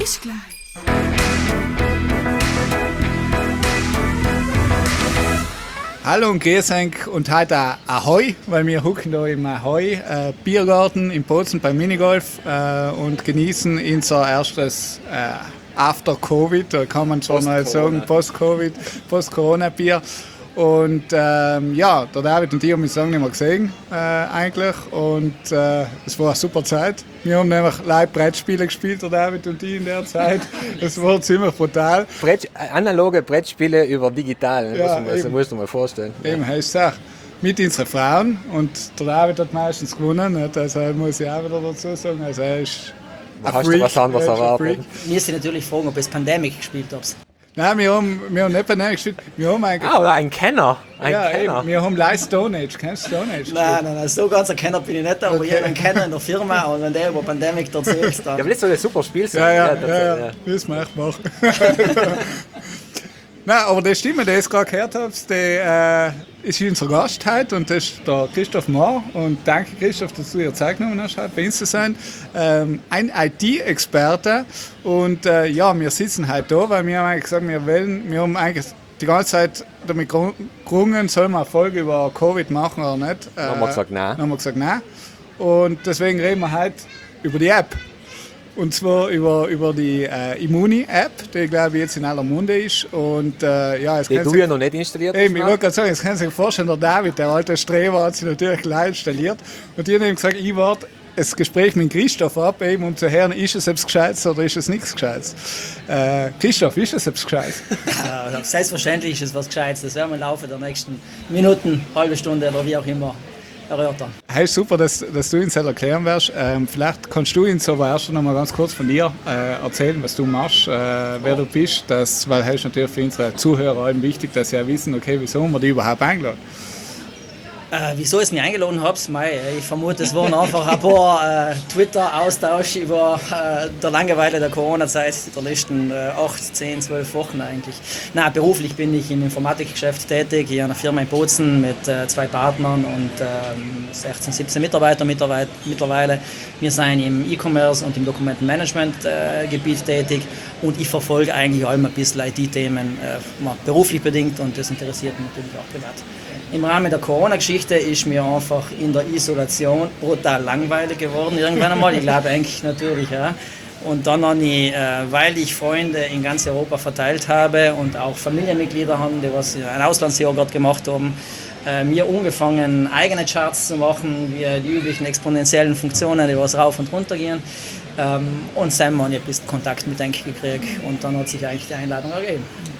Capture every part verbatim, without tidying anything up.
Bis gleich. Hallo und grüß euch und heute auch Ahoi, weil wir hucken da im Ahoi äh, Biergarten in Bozen beim Minigolf äh, und genießen unser erstes äh, After-Covid, da kann man zwar noch sagen, Post-Covid, Post-Corona-Bier. Und ähm, ja, der David und ich haben uns lange nicht mehr gesehen, äh, eigentlich. Und äh, es war eine super Zeit. Wir haben nämlich live Brettspiele gespielt, der David und ich in der Zeit. Es war ziemlich brutal. Brett, analoge Brettspiele über digital, ne? Ja, das musst du mal vorstellen. Eben, heißt es auch. Mit unseren Frauen. Und der David hat meistens gewonnen. Nicht? Also muss ich auch wieder dazu sagen. Also er ist ein Hast Freak, du was anderes erwartet? Mir ist natürlich fragen, ob es Pandemic gespielt habt. Nein, wir haben, wir haben nicht Pandemic gespielt. Wir haben eigentlich... Ah, oder ein Kenner. Ein ja, Kenner. eben, wir haben live Stone Age. Kennst du Stone Age? Nein, nein, nein, so ganz ein Kenner bin ich nicht, aber Okay. ich habe einen Kenner in der Firma und wenn der über Pandemic erzählt, dann... Ja, aber das soll ein super Spiel sein. Ja, ja, das, ja, ja. Das müssen wir echt machen. Nein, aber die Stimme, die ich gerade gehört habe, die äh, ist unser Gast heute und das ist der Christoph Mohr. Und danke, Christoph, dass du dir Zeit genommen hast, heute bei uns zu sein. Ähm, ein I T-Experte. Und äh, ja, wir sitzen heute da, weil wir haben eigentlich gesagt, wir wollen, wir haben eigentlich die ganze Zeit damit gerungen, sollen wir eine Folge über Covid machen oder nicht. Äh, Dann haben wir gesagt, nein. Dann haben wir gesagt, nein. Und deswegen reden wir heute über die App. Und zwar über, über die äh, Immuni-App, die glaube ich jetzt in aller Munde ist. Und, äh, ja, Die du ja noch nicht installiert hast. Eben, ich wollte gerade sagen, jetzt können Sie sich vorstellen, der David, der alte Streber, hat sich natürlich gleich installiert. Und die haben eben gesagt, ich warte das Gespräch mit Christoph ab, eben, um zu hören, ist es etwas Gescheites oder ist es nichts Gescheites. Äh, Christoph, ist es etwas Gescheites? Ja, selbstverständlich ist es was Gescheites. Das werden wir im Laufe der nächsten Minuten, halbe Stunde oder wie auch immer erörtern. Hey, super, dass, dass du uns das erklären wirst. Ähm, vielleicht kannst du uns aber erst noch mal ganz kurz von dir äh, erzählen, was du machst, äh, wer du bist. Das, weil es ist natürlich für unsere Zuhörer allem wichtig, dass sie auch wissen, okay, wieso haben wir die überhaupt eingeladen? Äh, wieso ich mich eingeladen habe, ich vermute, es waren einfach ein paar äh, Twitter-Austausch über äh, der Langeweile der Corona-Zeit, der letzten äh, acht, zehn, zwölf Wochen eigentlich. Nein, beruflich bin ich im Informatikgeschäft tätig, in einer Firma in Bozen mit äh, zwei Partnern und ähm, sechzehn, siebzehn Mitarbeiter mittlerweile. Wir sind im E-Commerce und im Dokumentenmanagement-Gebiet äh, tätig und ich verfolge eigentlich auch immer ein bisschen I T-Themen, äh, beruflich bedingt und das interessiert mich natürlich auch privat. Im Rahmen der Corona-Geschichte ist mir einfach in der Isolation brutal langweilig geworden, irgendwann einmal, ich glaube eigentlich natürlich, ja. Und dann habe ich, äh, weil ich Freunde in ganz Europa verteilt habe und auch Familienmitglieder haben, die was ein Auslandsjahr gerade gemacht haben, äh, mir angefangen, eigene Charts zu machen, wie die üblichen exponentiellen Funktionen, die was rauf und runter gehen. Ähm, und Sam habe ich ein bisschen Kontakt mit Denk gekriegt und dann hat sich eigentlich die Einladung ergeben.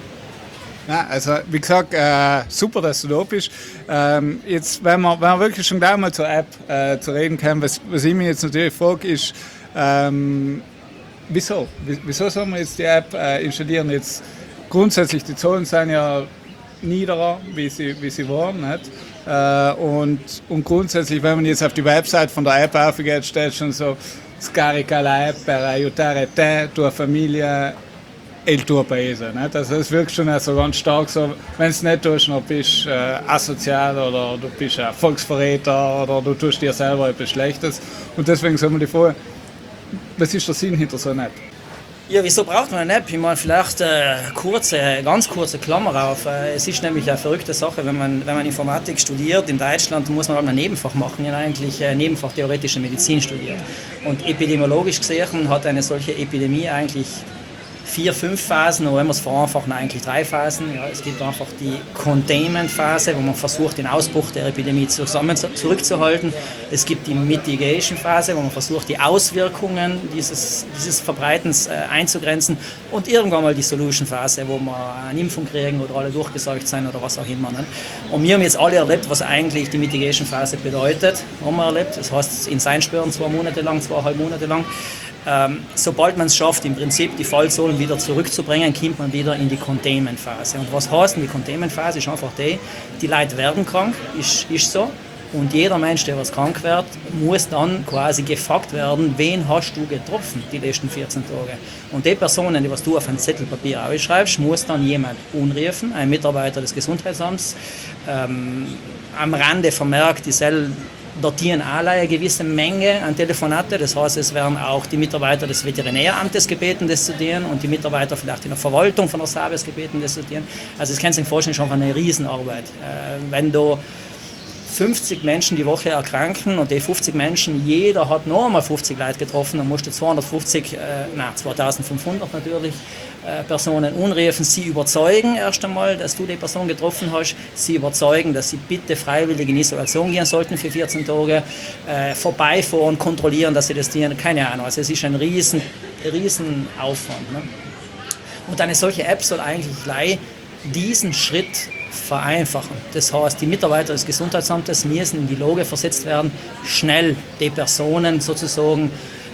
Ja, also wie gesagt, äh, super, dass du da bist. Ähm, jetzt, wenn wir, wenn wir wirklich schon gleich mal zur App äh, zu reden können, was, was ich mich jetzt natürlich frage, ist, ähm, wieso? Wieso sollen wir jetzt die App äh, installieren? Jetzt grundsätzlich, die Zahlen sind ja niederer, wie sie, wie sie waren. Nicht? Äh, und, und grundsätzlich, wenn man jetzt auf die Website von der App aufgeht, steht schon so, scarica la app per aiutare te, tua famiglia, il tuo paese. Nicht? Also das wirkt schon so ganz stark so, wenn es nicht tust, dann bist du äh, asozial oder du bist ein Volksverräter oder du tust dir selber etwas Schlechtes. Und deswegen soll man die Frage, was ist der Sinn hinter so einer App? Ja, wieso braucht man eine App? Ich meine, vielleicht eine kurze, ganz kurze Klammer auf. Es ist nämlich eine verrückte Sache, wenn man, wenn man Informatik studiert in Deutschland, muss man halt ein Nebenfach machen, ja, eigentlich Nebenfach theoretische Medizin studiert. Und epidemiologisch gesehen hat eine solche Epidemie eigentlich vier, fünf Phasen, oder wenn wir es vereinfachen, eigentlich drei Phasen. Ja, es gibt einfach die Containment-Phase, wo man versucht, den Ausbruch der Epidemie zusammen zurückzuhalten. Es gibt die Mitigation-Phase, wo man versucht, die Auswirkungen dieses, dieses Verbreitens äh, einzugrenzen. Und irgendwann mal die Solution-Phase, wo wir eine Impfung kriegen oder alle durchgeseucht sein oder was auch immer. Ne? Und wir haben jetzt alle erlebt, was eigentlich die Mitigation-Phase bedeutet. Haben wir erlebt. Das heißt, in Seinspüren zwei Monate lang, zweieinhalb Monate lang. Ähm, sobald man es schafft, im Prinzip die Fallzahlen wieder zurückzubringen, kommt man wieder in die Containment-Phase. Und was heißt denn die Containment-Phase? Ist einfach die, die Leute werden krank, ist, ist so. Und jeder Mensch, der was krank wird, muss dann quasi gefragt werden, wen hast du getroffen die letzten vierzehn Tage. Und die Personen, die was du auf ein Zettel Papier aufschreibst, muss dann jemand anrufen, ein Mitarbeiter des Gesundheitsamts, ähm, am Rande vermerkt, die soll datieren alle eine gewisse Menge an Telefonate. Das heißt, es werden auch die Mitarbeiter des Veterinäramtes gebeten, das zu tun, und die Mitarbeiter vielleicht in der Verwaltung von der Sabis gebeten, das zu tun. Also das kannst du dir vorstellen, schon eine Riesenarbeit. Äh, wenn du fünfzig Menschen die Woche erkranken und die fünfzig Menschen, jeder hat noch einmal fünfzig Leute getroffen, dann musst du zweihundertfünfzig, äh, nein, zweitausendfünfhundert natürlich, äh, Personen anrufen, sie überzeugen erst einmal, dass du die Person getroffen hast, sie überzeugen, dass sie bitte freiwillig in Isolation gehen sollten für vierzehn Tage, äh, vorbeifahren, kontrollieren, dass sie das dienen, keine Ahnung, also es ist ein riesen, riesen Aufwand. Ne? Und eine solche App soll eigentlich gleich diesen Schritt vereinfachen. Das heißt, die Mitarbeiter des Gesundheitsamtes müssen in die Lage versetzt werden, schnell die Personen sozusagen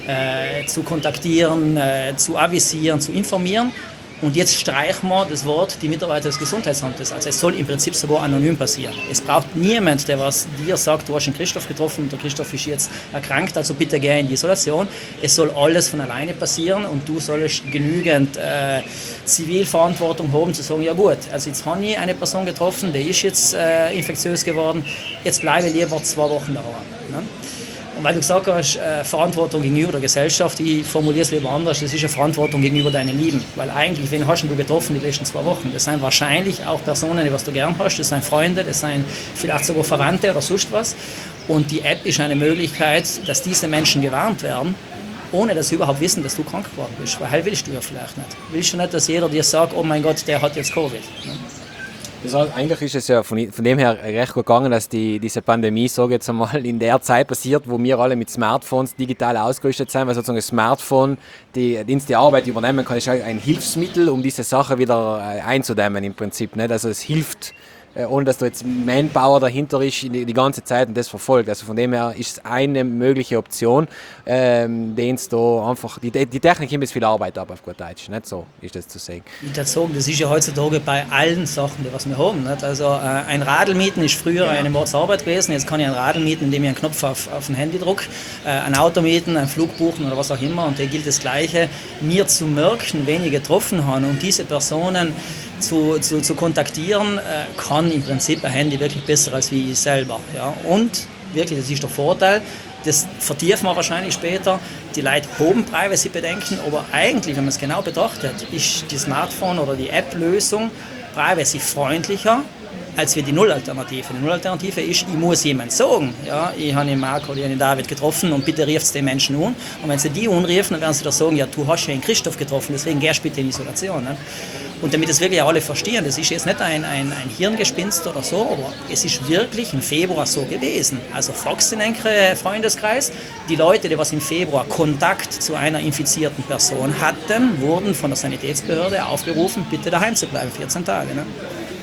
äh, zu kontaktieren, äh, zu avisieren, zu informieren. Und jetzt streichen wir das Wort die Mitarbeiter des Gesundheitsamtes. Also es soll im Prinzip sogar anonym passieren. Es braucht niemand, der was dir sagt, du hast den Christoph getroffen und der Christoph ist jetzt erkrankt, also bitte geh in die Isolation. Es soll alles von alleine passieren und du sollst genügend äh, Zivilverantwortung haben, zu sagen, ja gut, also jetzt habe ich eine Person getroffen, die ist jetzt äh, infektiös geworden, jetzt bleibe ich lieber zwei Wochen daheim. Ne? Und weil du gesagt hast, äh, Verantwortung gegenüber der Gesellschaft, ich formuliere es lieber anders, das ist eine Verantwortung gegenüber deinen Lieben. Weil eigentlich, wen hast du getroffen die letzten zwei Wochen? Das sind wahrscheinlich auch Personen, die was du gern hast, das sind Freunde, das sind vielleicht sogar Verwandte oder sonst was. Und die App ist eine Möglichkeit, dass diese Menschen gewarnt werden, ohne dass sie überhaupt wissen, dass du krank geworden bist. Weil halt willst du ja vielleicht nicht. Willst du nicht, dass jeder dir sagt, oh mein Gott, der hat jetzt Covid. Ne? Das heißt, eigentlich ist es ja von, von dem her recht gut gegangen, dass die, diese Pandemie, sage ich jetzt einmal, in der Zeit passiert, wo wir alle mit Smartphones digital ausgerüstet sind, weil sozusagen das Smartphone die, die, die Arbeit übernehmen kann, ist ein Hilfsmittel, um diese Sache wieder einzudämmen im Prinzip. Nicht? Also es hilft, ohne dass da jetzt Manpower dahinter ist, die, die ganze Zeit und das verfolgt. Also von dem her ist es eine mögliche Option, ähm, den es da einfach, die, die Technik nimmt jetzt viel Arbeit ab auf gut Deutsch, nicht so ist das zu sagen. Ich würde sagen, das ist ja heutzutage bei allen Sachen, die was wir haben. Nicht? Also äh, ein Radl mieten ist früher ja. eine Mordsarbeit gewesen, jetzt kann ich ein Radl mieten, indem ich einen Knopf auf, auf ein Handy drücke, äh, ein Auto mieten, ein Flug buchen oder was auch immer, und da gilt das Gleiche, mir zu merken, wen ich getroffen habe und diese Personen Zu, zu, zu kontaktieren, äh, kann im Prinzip ein Handy wirklich besser als wie ich selber. Ja? Und wirklich, das ist der Vorteil, das vertiefen wir wahrscheinlich später, die Leute haben Privacy-Bedenken, aber eigentlich, wenn man es genau betrachtet, ist die Smartphone- oder die App-Lösung privacy-freundlicher als wir die Null-Alternative. Die Null-Alternative ist, ich muss jemand sagen, ja, ich habe den Marc oder den David getroffen und bitte rief es den Menschen an. Und wenn sie die anrufen, dann werden sie da sagen, ja, du hast ja den Christoph getroffen, deswegen gehst du bitte in Isolation. Ne? Und damit das wirklich alle verstehen, das ist jetzt nicht ein, ein, ein Hirngespinst oder so, aber es ist wirklich im Februar so gewesen. Also fragst du in einem Freundeskreis, die Leute, die was im Februar Kontakt zu einer infizierten Person hatten, wurden von der Sanitätsbehörde aufgerufen, bitte daheim zu bleiben, vierzehn Tage. Ne?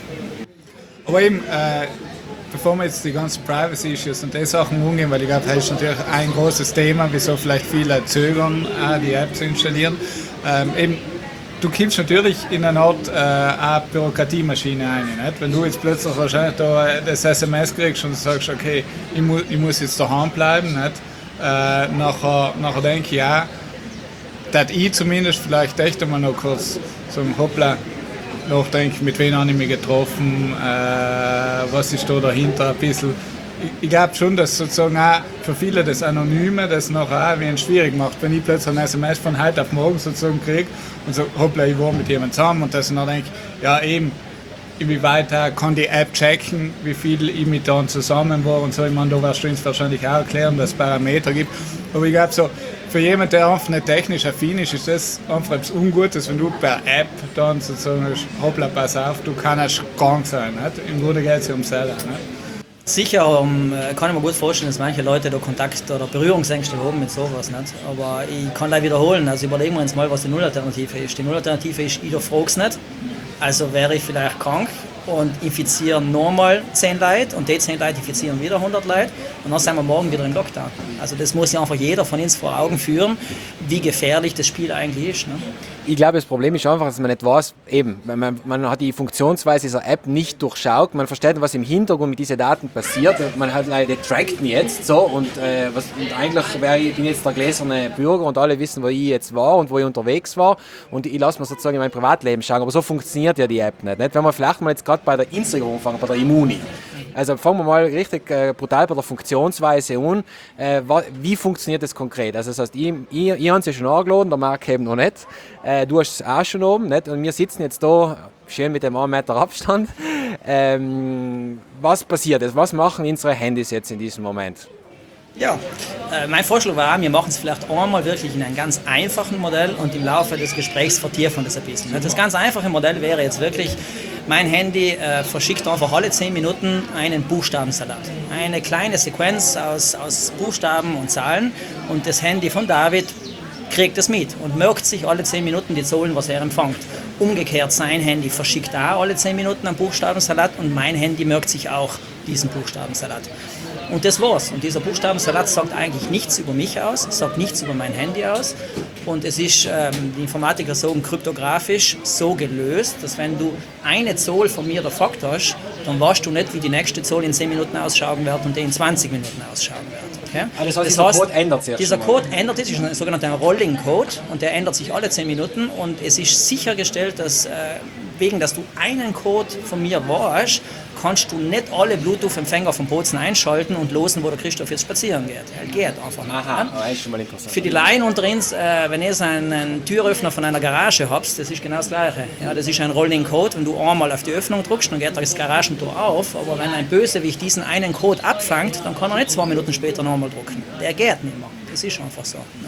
Aber eben, äh, bevor wir jetzt die ganzen Privacy-Issues und die Sachen umgehen, weil ich glaube, das ist natürlich ein großes Thema, wieso vielleicht viele zögern, äh, die App zu installieren. Ähm, eben, du kommst natürlich in eine Art äh, eine Bürokratiemaschine rein. Nicht? Wenn du jetzt plötzlich wahrscheinlich da das S M S kriegst und sagst, okay, ich, mu- ich muss jetzt daheim bleiben, nicht? Äh, nachher, nachher denke ich, ja, dass ich zumindest vielleicht echt einmal noch kurz so ein Hoppla nachdenke, mit wem habe ich mich getroffen, äh, was ist da dahinter ein bisschen. Ich, ich glaube schon, dass sozusagen auch für viele das Anonyme das nachher auch wenig schwierig macht, wenn ich plötzlich ein S M S von heute auf morgen sozusagen kriege und so, hoppla, ich war mit jemandem zusammen und dass ich dann denke, ja eben, inwieweit äh, kann die App checken, wie viel ich mit dann zusammen war und so. Ich meine, da wirst du uns wahrscheinlich auch erklären, dass es Parameter gibt. Aber ich glaube so, für jemanden, der einfach nicht technisch affin ist, ist das einfach etwas Ungutes, wenn du per App dann sozusagen sagst, hoppla, pass auf, du kannst krank sein. Nicht? Im Grunde geht es ja um selber. Nicht? Sicher um, kann ich mir gut vorstellen, dass manche Leute da Kontakt- oder Berührungsängste haben mit sowas. Nicht? Aber ich kann da wiederholen, also überlegen wir uns mal, was die Null-Alternative ist. Die Null-Alternative ist, ich frage es nicht, also wäre ich vielleicht krank und infizieren nochmal zehn Leute und die zehn Leute infizieren wieder hundert Leute und dann sind wir morgen wieder im Lockdown. Also das muss ja einfach jeder von uns vor Augen führen, wie gefährlich das Spiel eigentlich ist. Ne? Ich glaube, das Problem ist einfach, dass man nicht weiß, eben, man, man hat die Funktionsweise dieser App nicht durchschaut, man versteht, was im Hintergrund mit diesen Daten passiert, man hat leider, der trackt mich jetzt so und, äh, was, und eigentlich wäre ich, bin jetzt der gläserne Bürger und alle wissen, wo ich jetzt war und wo ich unterwegs war und ich lasse mir sozusagen in mein Privatleben schauen, aber so funktioniert ja die App nicht. nicht? Wenn wir vielleicht mal jetzt gerade bei der Instagram anfangen, bei der Immuni. Also fangen wir mal richtig äh, brutal bei der Funktionsweise an. Äh, wa, wie funktioniert das konkret? Also das heißt, ich, ich, ich habe es ja schon angeladen, der Marc eben noch nicht. Äh, du hast es auch schon oben, nicht? Und wir sitzen jetzt da schön mit dem einen Meter Abstand. Ähm, was passiert jetzt? Was machen unsere Handys jetzt in diesem Moment? Ja, äh, mein Vorschlag war, wir machen es vielleicht einmal wirklich in einem ganz einfachen Modell und im Laufe des Gesprächs vertiefen das ein bisschen. Das ganz einfache Modell wäre jetzt wirklich, mein Handy äh, verschickt einfach alle zehn Minuten einen Buchstabensalat. Eine kleine Sequenz aus, aus Buchstaben und Zahlen und das Handy von David kriegt das mit und merkt sich alle zehn Minuten die Zahlen, was er empfängt. Umgekehrt, sein Handy verschickt auch alle zehn Minuten einen Buchstabensalat und mein Handy merkt sich auch diesen Buchstabensalat. Und das war's. Und dieser Buchstabensalat sagt eigentlich nichts über mich aus, sagt nichts über mein Handy aus. Und es ist, ähm, die Informatiker sagen, kryptografisch so gelöst, dass wenn du eine Zahl von mir der Fakt hast, dann weißt du nicht, wie die nächste Zahl in zehn Minuten ausschauen wird und die in zwanzig Minuten ausschauen wird. Okay? Also das heißt, das dieser heißt, Code ändert sich Dieser schon Code ändert sich, ist ein sogenannter Rolling Code und der ändert sich alle zehn Minuten und es ist sichergestellt, dass äh, wegen, dass du einen Code von mir weißt, kannst du nicht alle Bluetooth-Empfänger vom Bozen einschalten und losen, wo der Christoph jetzt spazieren geht. Er geht einfach nicht. Aha, das ist schon mal interessant. Für die Laien unter uns, äh, wenn ihr so einen, einen Türöffner von einer Garage habt, das ist genau das Gleiche. Ja, das ist ein Rolling Code. Wenn du einmal auf die Öffnung drückst, dann geht das Garagentor auf. Aber wenn ein Bösewicht diesen einen Code abfängt, dann kann er nicht zwei Minuten später nochmal drücken. Der geht nicht mehr. Das ist einfach so. Ne?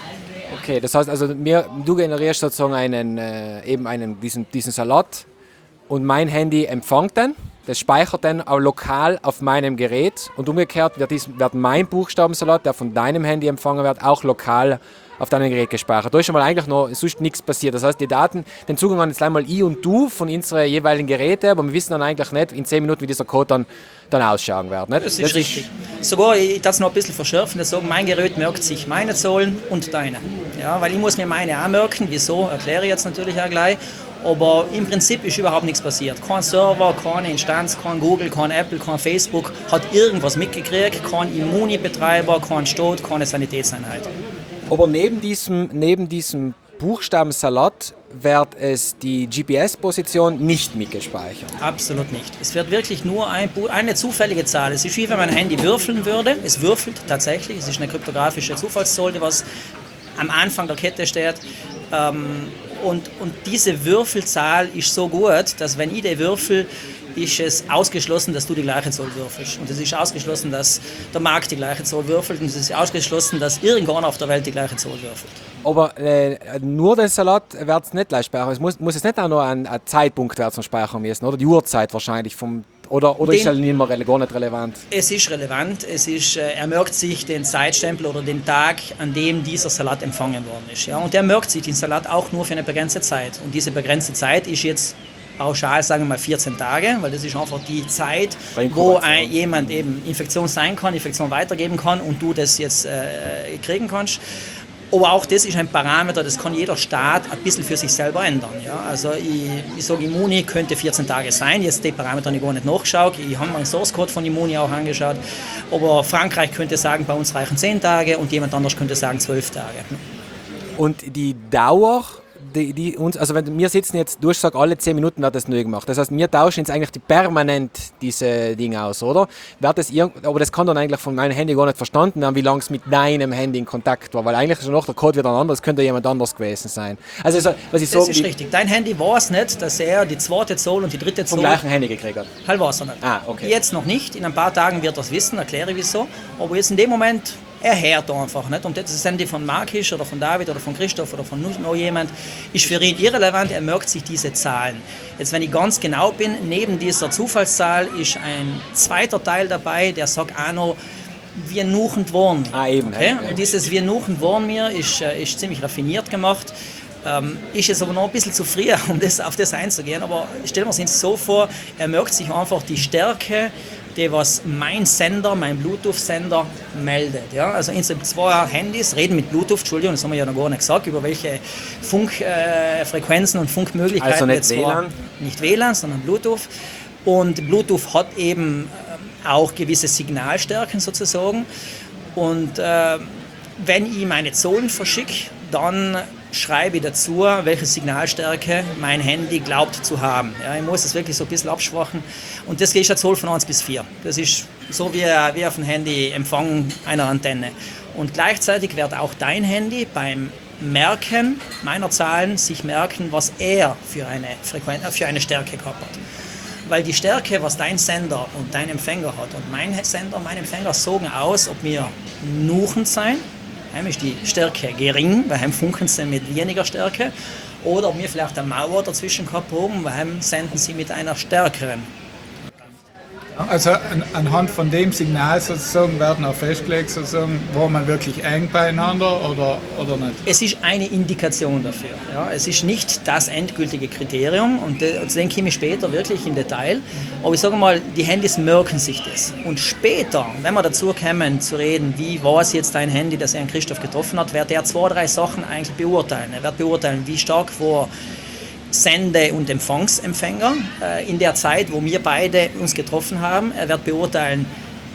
Okay, das heißt also, mir, du generierst sozusagen einen, äh, eben einen, diesen, diesen Salat und mein Handy empfängt den. Das speichert dann auch lokal auf meinem Gerät und umgekehrt wird, dies, wird mein Buchstabensalat, der von deinem Handy empfangen wird, auch lokal auf deinem Gerät gespeichert. Da ist schon mal eigentlich noch sonst nichts passiert. Das heißt, die Daten, den Zugang haben jetzt einmal ich und du von unseren jeweiligen Geräten, aber wir wissen dann eigentlich nicht in zehn Minuten, wie dieser Code dann, dann ausschauen wird. Nicht? Das ist das richtig. Ist Sogar, ich darf es noch ein bisschen verschärfen, das sagen, mein Gerät merkt sich meine Zahlen und deine. Ja, weil ich muss mir meine auch merken, wieso, erkläre ich jetzt natürlich auch gleich. Aber im Prinzip ist überhaupt nichts passiert. Kein Server, keine Instanz, kein Google, kein Apple, kein Facebook hat irgendwas mitgekriegt, kein Immuni-Betreiber, kein Staat, keine Sanitätseinheit. Aber neben diesem, neben diesem Buchstabensalat wird es die G P S-Position nicht mitgespeichert. Absolut nicht. Es wird wirklich nur ein, eine zufällige Zahl. Es ist wie wenn man ein Handy würfeln würde. Es würfelt tatsächlich. Es ist eine kryptografische Zufallszahl, die was am Anfang der Kette steht. Ähm, Und, und diese Würfelzahl ist so gut, dass wenn ich die würfel, ist es ausgeschlossen, dass du die gleiche Zahl würfelst. Und es ist ausgeschlossen, dass der Markt die gleiche Zahl würfelt. Und es ist ausgeschlossen, dass irgendwann auf der Welt die gleiche Zahl würfelt. Aber äh, nur den Salat wird es nicht gleich speichern. Es muss, muss es nicht auch noch ein, ein Zeitpunkt zum Speichern müssen, oder? Die Uhrzeit wahrscheinlich. Vom, oder oder den, ist es nicht mehr gar nicht relevant? Es ist relevant. Es ist, äh, er merkt sich den Zeitstempel oder den Tag, an dem dieser Salat empfangen worden ist. Ja? Und er merkt sich den Salat auch nur für eine begrenzte Zeit. Und diese begrenzte Zeit ist jetzt pauschal, sagen wir mal, vierzehn Tage, weil das ist einfach die Zeit, wo ein, jemand eben Infektion sein kann, Infektion weitergeben kann und du das jetzt äh, kriegen kannst. Aber auch das ist ein Parameter, das kann jeder Staat ein bisschen für sich selber ändern. Ja? Also ich, ich sage, Immuni könnte vierzehn Tage sein, jetzt die Parameter habe ich gar nicht nachgeschaut, ich habe mir den Source Code von Immuni auch angeschaut, aber Frankreich könnte sagen, bei uns reichen zehn Tage und jemand anders könnte sagen zwölf Tage. Und die Dauer, die, die uns, also wenn wir sitzen jetzt, du hast gesagt, alle zehn Minuten wird das neu gemacht. Das heißt, wir tauschen jetzt eigentlich die permanent diese Dinge aus, oder? Wird das irgend, aber das kann dann eigentlich von meinem Handy gar nicht verstanden werden, wie lange es mit deinem Handy in Kontakt war, weil eigentlich ist noch der Code wieder anders, das könnte jemand anders gewesen sein. Also was ich das sage, ist richtig. Dein Handy weiß nicht, dass er die zweite Zahl und die dritte Zahl vom gleichen Handy gekriegt hat. Halt weiß er nicht. Ah, okay. Jetzt noch nicht. In ein paar Tagen wird er es wissen, erkläre ich wieso. Aber jetzt in dem Moment, er hört einfach nicht. Und das Handy von Marc ist oder von David oder von Christoph oder von noch jemand, ist für ihn irrelevant, er merkt sich diese Zahlen. Jetzt, wenn ich ganz genau bin, neben dieser Zufallszahl ist ein zweiter Teil dabei, der sagt auch noch, wir nuchen wollen. Ah, eben. Okay? Und dieses wir nuchen wollen mir ist, ist ziemlich raffiniert gemacht. Ähm, ist jetzt aber noch ein bisschen zu früh, um das, auf das einzugehen. Aber stellen wir uns das so vor, er merkt sich einfach die Stärke, die was mein Sender, mein Bluetooth-Sender meldet. Ja? Also insgesamt zwei Handys reden mit Bluetooth, Entschuldigung, das haben wir ja noch gar nicht gesagt, über welche Funkfrequenzen äh, und Funkmöglichkeiten. Also nicht jetzt W L A N? War, nicht W L A N, sondern Bluetooth. Und Bluetooth hat eben äh, auch gewisse Signalstärken sozusagen. Und äh, wenn ich meine Zahlen verschicke, dann schreibe ich dazu, welche Signalstärke mein Handy glaubt zu haben. Ja, ich muss das wirklich so ein bisschen abschwachen. Und das ist eine Zahl von eins bis vier. Das ist so wie, wie auf dem Handy Empfang einer Antenne. Und gleichzeitig wird auch dein Handy beim Merken meiner Zahlen sich merken, was er für eine, Frequenz, für eine Stärke gehabt hat. Weil die Stärke, was dein Sender und dein Empfänger hat und mein Sender und mein Empfänger sagen aus, ob wir nuchend sein, heim ist die Stärke gering, weil heim funken sie mit weniger Stärke, oder ob wir vielleicht eine Mauer dazwischen gehabt haben, weil heim senden sie mit einer stärkeren. Also an, anhand von dem Signal sozusagen werden auch festgelegt, sozusagen, war man wirklich eng beieinander oder, oder nicht? Es ist eine Indikation dafür. Ja. Es ist nicht das endgültige Kriterium und das denke ich mir später wirklich im Detail. Aber ich sage mal, die Handys merken sich das. Und später, wenn wir dazu kommen zu reden, wie war es jetzt dein Handy, das Herrn Christoph getroffen hat, wird er zwei, drei Sachen eigentlich beurteilen. Er wird beurteilen, wie stark war Sende- und Empfangsempfänger äh, in der Zeit, wo wir beide uns getroffen haben. Er wird beurteilen,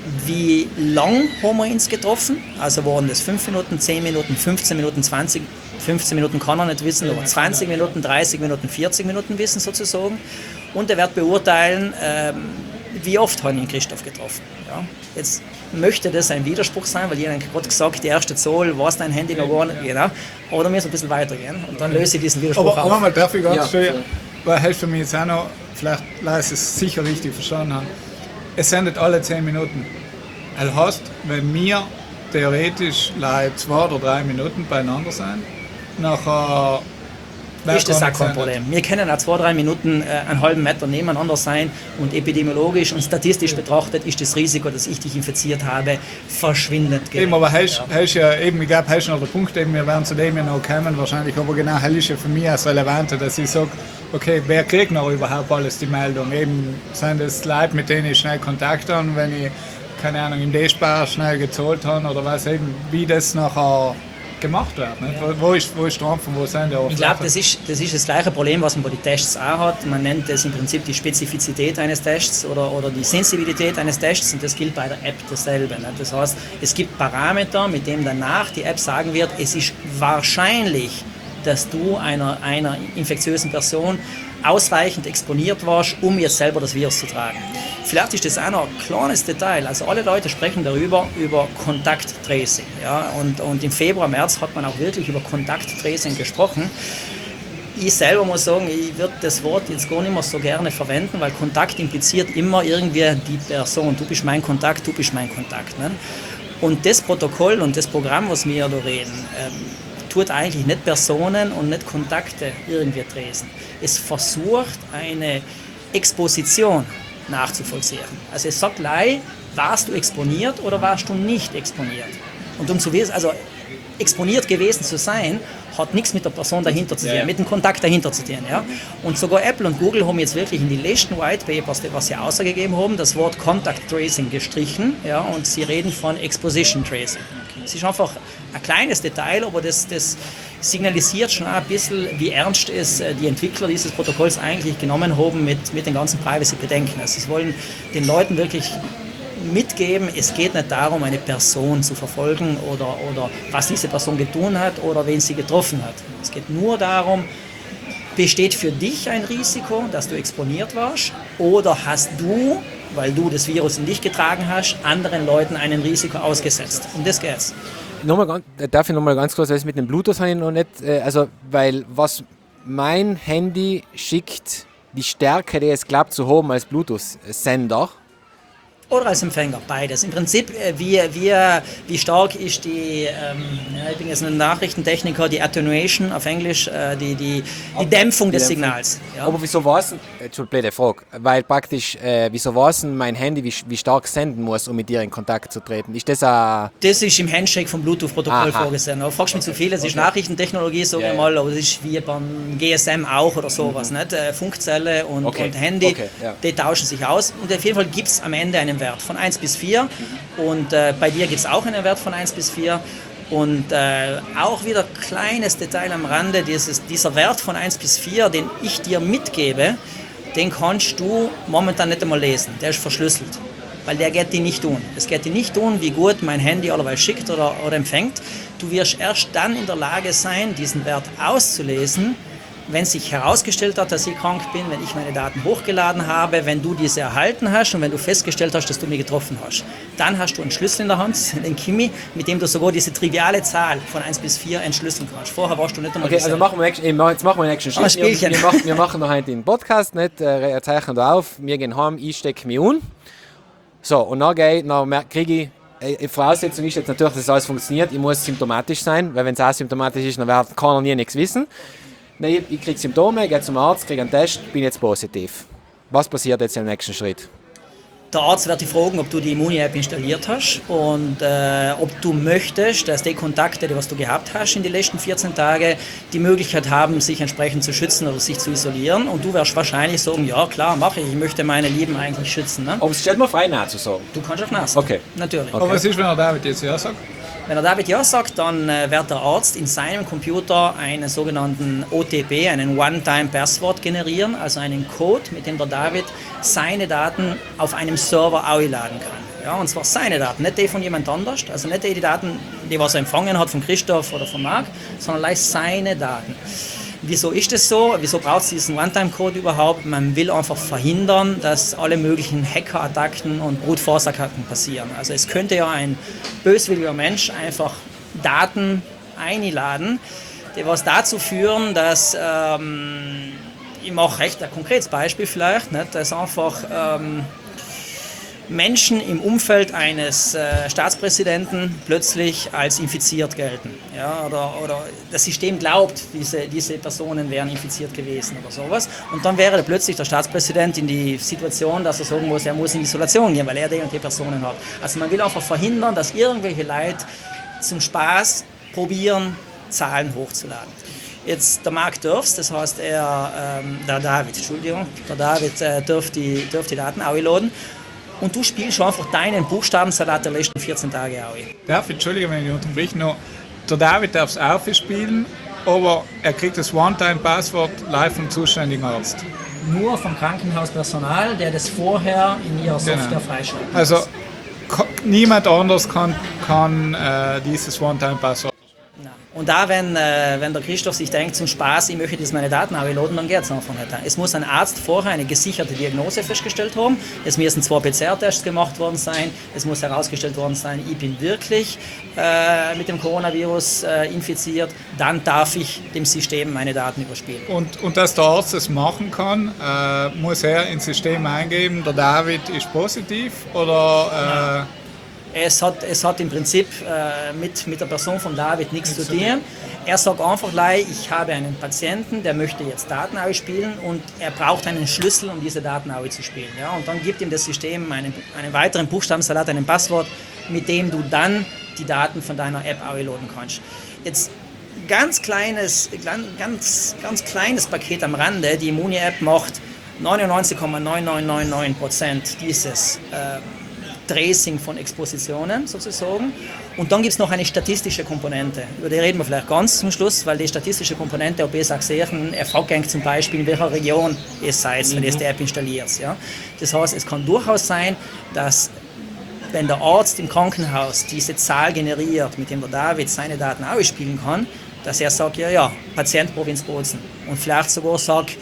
wie lang haben wir uns getroffen. Also waren das fünf Minuten, zehn Minuten, fünfzehn Minuten, zwanzig, fünfzehn Minuten kann er nicht wissen, aber zwanzig Minuten, dreißig Minuten, vierzig Minuten wissen sozusagen. Und er wird beurteilen, ähm, wie oft habe ich den Christoph getroffen. Ja. Jetzt möchte das ein Widerspruch sein, weil ich habe gerade gesagt, die erste Zahl, war es dein Handy noch gar nicht, genau. Oder müssen wir ein bisschen weitergehen und dann löse ich diesen Widerspruch aber, auf. Aber mal darf ich ganz Ja, schön, weil hilft für mich jetzt auch noch, vielleicht lass es sicher richtig verstanden haben. Es sendet alle zehn Minuten. Das heißt, wenn wir theoretisch zwei oder drei Minuten beieinander sind, nachher ist das auch kein Problem. Wir können auch zwei, drei Minuten äh, einen halben Meter nebeneinander sein und epidemiologisch und statistisch betrachtet ist das Risiko, dass ich dich infiziert habe, verschwindend gering. Eben, aber heißt ja. ja eben, ich glaube, heißt noch der Punkt, eben, wir werden zu dem ja noch kommen wahrscheinlich, aber genau, das ist ja für mich das Relevante, dass ich sage, okay, wer kriegt noch überhaupt alles die Meldung? Eben sind das Leute, mit denen ich schnell Kontakt habe, wenn ich, keine Ahnung, im D-Spar schnell gezahlt habe oder was eben, wie das nachher gemacht wird. Nicht? Ja. Wo, ist, wo ist der Anfang, wo sind die Ich glaube, das ist, das ist das gleiche Problem, was man bei den Tests auch hat. Man nennt das im Prinzip die Spezifizität eines Tests oder, oder die Sensibilität eines Tests und das gilt bei der App dasselbe. Nicht? Das heißt, es gibt Parameter, mit denen danach die App sagen wird, es ist wahrscheinlich, dass du einer, einer infektiösen Person ausreichend exponiert warst, um jetzt selber das Virus zu tragen. Vielleicht ist das auch noch ein kleines Detail. Also alle Leute sprechen darüber, über Kontakttracing. Ja? Und, und im Februar, März hat man auch wirklich über Kontakttracing gesprochen. Ich selber muss sagen, ich würde das Wort jetzt gar nicht mehr so gerne verwenden, weil Kontakt impliziert immer irgendwie die Person. Du bist mein Kontakt, du bist mein Kontakt. Ne? Und das Protokoll und das Programm, was wir da reden, ähm, tut eigentlich nicht Personen und nicht Kontakte irgendwie tracen. Es versucht eine Exposition nachzuvollziehen. Also es sagt gleich, warst du exponiert oder warst du nicht exponiert. Und um zu wissen, also exponiert gewesen zu sein, hat nichts mit der Person dahinter zu tun, ja. mit dem Kontakt dahinter zu tun. Ja? Und sogar Apple und Google haben jetzt wirklich in die letzten White Papers, was sie ausgegeben haben, das Wort Contact Tracing gestrichen, ja? Und sie reden von Exposition Tracing. Es ist einfach ein kleines Detail, aber das, das signalisiert schon ein bisschen, wie ernst es die Entwickler dieses Protokolls eigentlich genommen haben mit, mit den ganzen Privacy-Bedenken. Also sie wollen den Leuten wirklich mitgeben, es geht nicht darum, eine Person zu verfolgen oder, oder was diese Person getan hat oder wen sie getroffen hat. Es geht nur darum, besteht für dich ein Risiko, dass du exponiert warst oder hast du, weil du das Virus in dich getragen hast, anderen Leuten ein Risiko ausgesetzt. Um das geht's. Nochmal, ganz- darf ich nochmal ganz kurz, weil es mit dem Bluetooth habe ich noch nicht, äh, also weil was mein Handy schickt, die Stärke, die es glaubt zu haben als Bluetooth-Sender. Oder als Empfänger, beides. Im Prinzip, äh, wie, wie, wie stark ist die, ähm, ja, ich bin jetzt ein Nachrichtentechniker, die Attenuation auf Englisch, äh, die, die, die Dämpfung des Signals. Ja. Aber wieso weiß denn, Entschuldigung, blöde Frage, weil praktisch, äh, wieso weiß denn mein Handy, wie, wie stark senden muss, um mit dir in Kontakt zu treten? Ist das ein... Das ist im Handshake vom Bluetooth-Protokoll Aha. vorgesehen. Aber fragst mich zu viel, es ist Nachrichtentechnologie, sage Ja, ich ja. mal, aber das ist wie beim G S M auch oder sowas. Nicht? Äh, Funkzelle und, Okay. und Handy, Okay, ja. die tauschen sich aus. Und auf jeden Fall gibt es am Ende einen Wert von eins bis vier. Und äh, bei dir gibt es auch einen Wert von eins bis vier. Und äh, auch wieder kleines Detail am Rande, dieses, dieser Wert von eins bis vier, den ich dir mitgebe, den kannst du momentan nicht einmal lesen. Der ist verschlüsselt. weil der geht dir nicht tun. Es geht dir nicht tun, wie gut mein Handy allerweil schickt oder, oder empfängt. Du wirst erst dann in der Lage sein, diesen Wert auszulesen, wenn sich herausgestellt hat, dass ich krank bin, wenn ich meine Daten hochgeladen habe, wenn du diese erhalten hast und wenn du festgestellt hast, dass du mich getroffen hast. Dann hast du einen Schlüssel in der Hand, den Kimi, mit dem du sogar diese triviale Zahl von eins bis vier entschlüsseln kannst. Vorher warst du nicht einmal Okay, also machen wir nächsten, jetzt machen wir den nächsten Schritt. Spielchen. Wir, wir, machen, wir machen noch heute den Podcast, nicht, äh, zeichnen da auf, wir gehen heim, ich stecke mich un. So, und dann, gehe ich, dann kriege ich, die Voraussetzung ist jetzt natürlich, dass alles funktioniert, ich muss symptomatisch sein, weil wenn es asymptomatisch ist, dann kann er nie nichts wissen. Nein, ich kriege Symptome, gehe zum Arzt, kriege einen Test, bin jetzt positiv. Was passiert jetzt im nächsten Schritt? Der Arzt wird dich fragen, ob du die Immuni-App installiert hast und äh, ob du möchtest, dass die Kontakte, die was du gehabt hast in den letzten vierzehn Tagen, die Möglichkeit haben, sich entsprechend zu schützen oder sich zu isolieren. Und du wirst wahrscheinlich sagen, ja klar, mache ich, ich möchte meine Lieben eigentlich schützen. Ne? Aber es stellt mir frei, Nein zu sagen. Du kannst auch Nein sagen. Okay. Natürlich. Okay. Aber was ist, wenn er David jetzt ja sagt? Wenn er David ja sagt, dann äh, wird der Arzt in seinem Computer einen sogenannten O T P, einen One-Time-Password generieren, also einen Code, mit dem der David seine Daten auf einem Server einladen kann. Ja, und zwar seine Daten, nicht die von jemand anders, also nicht die, die Daten, die was er empfangen hat von Christoph oder von Marc, sondern allein seine Daten. Wieso ist das so? Wieso braucht es diesen One-Time-Code überhaupt? Man will einfach verhindern, dass alle möglichen Hacker-Attacken und Brute-Force-Attacken passieren. Also es könnte ja ein böswilliger Mensch einfach Daten einladen, die was dazu führen, dass, ähm, ich mache recht ein konkretes Beispiel vielleicht, nicht? Dass einfach ähm, Menschen im Umfeld eines äh, Staatspräsidenten plötzlich als infiziert gelten. Ja, oder, oder das System glaubt, diese, diese Personen wären infiziert gewesen oder sowas. Und dann wäre plötzlich der Staatspräsident in die Situation, dass er sagen muss, er muss in Isolation gehen, weil er die und die Personen hat. Also man will einfach verhindern, dass irgendwelche Leute zum Spaß probieren, Zahlen hochzuladen. Jetzt der Marc darf's, das heißt er, ähm, der David, Entschuldigung, der David äh, darf, die, darf die Daten downloaden. Und du spielst einfach deinen Buchstabensalat der letzten vierzehn Tage aus. Darf, Entschuldigung, wenn ich unterbreche noch. Der David darf es auch spielen, aber er kriegt das One-Time-Passwort live vom zuständigen Arzt. Nur vom Krankenhauspersonal, der das vorher in ihrer Software Genau. freischaltet. Also niemand anders kann, kann äh, dieses One-Time-Passwort. Und da, wenn, äh, wenn der Christoph sich denkt, zum Spaß, ich möchte jetzt meine Daten downloaden, dann geht es einfach nicht. Es muss ein Arzt vorher eine gesicherte Diagnose festgestellt haben. Es müssen zwei P C R-Tests gemacht worden sein. Es muss herausgestellt worden sein, ich bin wirklich äh, mit dem Coronavirus äh, infiziert. Dann darf ich dem System meine Daten überspielen. Und, und dass der Arzt das machen kann, äh, muss er ins System eingeben, der David ist positiv oder... Äh, Es hat, es hat im Prinzip äh, mit, mit der Person von David nichts zu tun. Er sagt einfach gleich, ich habe einen Patienten, der möchte jetzt Daten ausspielen und er braucht einen Schlüssel, um diese Daten auszuspielen. Ja? Und dann gibt ihm das System einen, einen weiteren Buchstabensalat, einen Passwort, mit dem du dann die Daten von deiner App downloaden kannst. Jetzt ganz kleines, ganz, ganz kleines Paket am Rande, die Immuni-App macht neunundneunzig Komma neun neun neun neun Prozent dieses äh, Tracing von Expositionen sozusagen. Und dann gibt es noch eine statistische Komponente. Über die reden wir vielleicht ganz zum Schluss, weil die statistische Komponente, ob ihr sagt, er fragt zum Beispiel, in welcher Region ihr seid, wenn ihr die App installiert. Ja? Das heißt, es kann durchaus sein, dass wenn der Arzt im Krankenhaus diese Zahl generiert, mit dem der David seine Daten ausspielen kann, dass er sagt, ja, ja, Patient Provinz Bozen. Und vielleicht sogar sagt,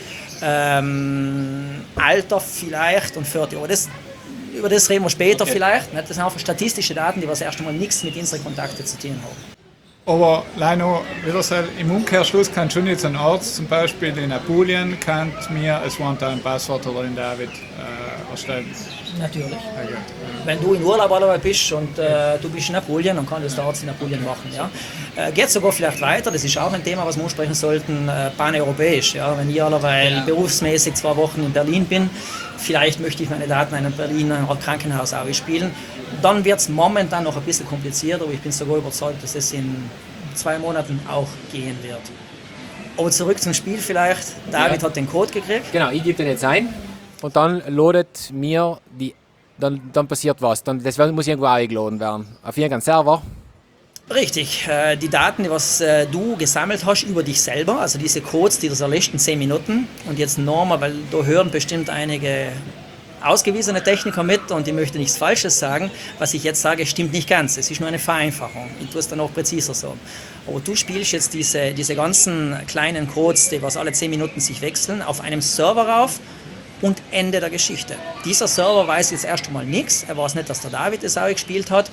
ähm, Alter vielleicht und vierte Jahr. Das, Über das reden wir später okay. vielleicht. Das sind einfach statistische Daten, die was erst einmal nichts mit unseren Kontakten zu tun haben. Aber Leino, wieder sagen, im Umkehrschluss kann schon jetzt ein Arzt zum Beispiel in Apulien kann mir ein One-Time-Passwort oder in David äh, erstellen. Natürlich. Okay. Wenn du in Urlaub allerweil bist und äh, du bist in Apulien, dann kann das der Arzt in Apulien machen. Ja? Äh, geht sogar vielleicht weiter, das ist auch ein Thema, was wir ansprechen sollten, äh, paneuropäisch. Ja? Wenn ich allerweil ja. berufsmäßig zwei Wochen in Berlin bin, vielleicht möchte ich meine Daten in einem Berliner Krankenhaus ausspielen, dann wird es momentan noch ein bisschen komplizierter, aber ich bin sogar überzeugt, dass es in zwei Monaten auch gehen wird. Aber zurück zum Spiel vielleicht. David ja. hat den Code gekriegt. Genau, ich gebe den jetzt ein. Und dann loadet mir die, dann, dann passiert was. Dann, das muss irgendwo eingeladen werden. Auf irgendeinen Server. Richtig. Äh, die Daten, die was äh, du gesammelt hast über dich selber, also diese Codes, die das erlöscht in zehn Minuten. Und jetzt nochmal, weil da hören bestimmt einige ausgewiesene Techniker mit und ich möchte nichts Falsches sagen. Was ich jetzt sage, stimmt nicht ganz. Es ist nur eine Vereinfachung. Ich tue es dann auch präziser so. Aber du spielst jetzt diese, diese ganzen kleinen Codes, die was alle zehn Minuten sich wechseln, auf einem Server rauf und Ende der Geschichte. Dieser Server weiß jetzt erst einmal nichts. Er weiß nicht, dass der David es auch gespielt hat.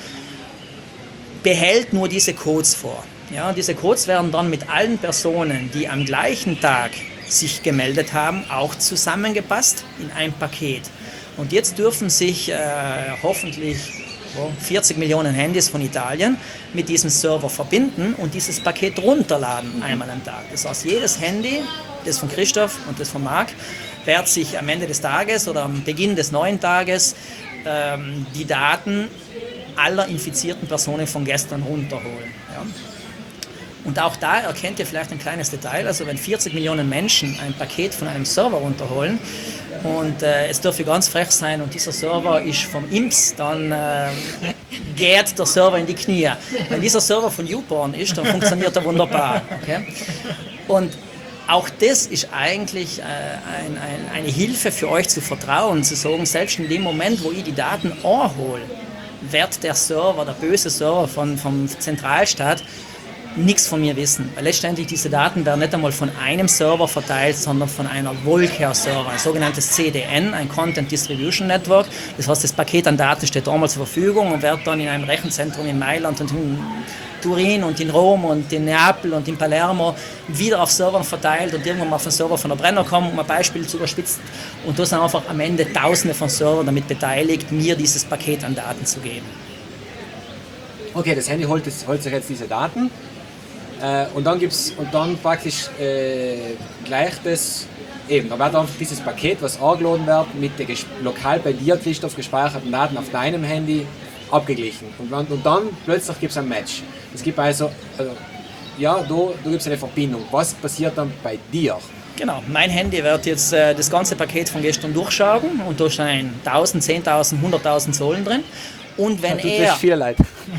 Behält nur diese Codes vor. Ja, diese Codes werden dann mit allen Personen, die am gleichen Tag sich gemeldet haben, auch zusammengepasst in ein Paket. Und jetzt dürfen sich äh, hoffentlich oh, vierzig Millionen Handys von Italien mit diesem Server verbinden und dieses Paket runterladen einmal am Tag. Das heißt, jedes Handy, das von Christoph und das von Marc, wird sich am Ende des Tages oder am Beginn des neuen Tages ähm, die Daten aller infizierten Personen von gestern runterholen. Ja. Und auch da erkennt ihr vielleicht ein kleines Detail, also wenn vierzig Millionen Menschen ein Paket von einem Server runterholen und äh, es dürfe ganz frech sein und dieser Server ist vom I M S, dann äh, geht der Server in die Knie. Wenn dieser Server von YouPorn ist, dann funktioniert er wunderbar. Okay? Und auch das ist eigentlich äh, ein, ein, eine Hilfe für euch zu vertrauen, zu sagen, selbst in dem Moment, wo ich die Daten anhole, wird der Server, der böse Server von, vom Zentralstaat nichts von mir wissen. Weil letztendlich diese Daten werden nicht einmal von einem Server verteilt, sondern von einer Wolke aus Server, ein sogenanntes C D N, ein Content Distribution Network. Das heißt, das Paket an Daten steht einmal zur Verfügung und wird dann in einem Rechenzentrum in Mailand und in Turin und in Rom und in Neapel und in Palermo wieder auf Servern verteilt und irgendwann mal auf den Server von der Brenner kommen, um ein Beispiel zu überspitzen. Und da sind einfach am Ende Tausende von Servern damit beteiligt, mir dieses Paket an Daten zu geben. Okay, das Handy holt, das, holt sich jetzt diese Daten. Äh, und dann gibt's und dann praktisch äh, gleich das, eben, da wird einfach dieses Paket, was angeladen wird, mit den lokal bei dir, Christoph, gespeicherten Daten auf deinem Handy abgeglichen. Und, und dann plötzlich gibt es ein Match. Es gibt also, also ja, da, da gibt es eine Verbindung. Was passiert dann bei dir? Genau, mein Handy wird jetzt äh, das ganze Paket von gestern durchschauen und da stehen tausend, zehntausend, hunderttausend Zollen drin. Und wenn da tut er... das viel leid.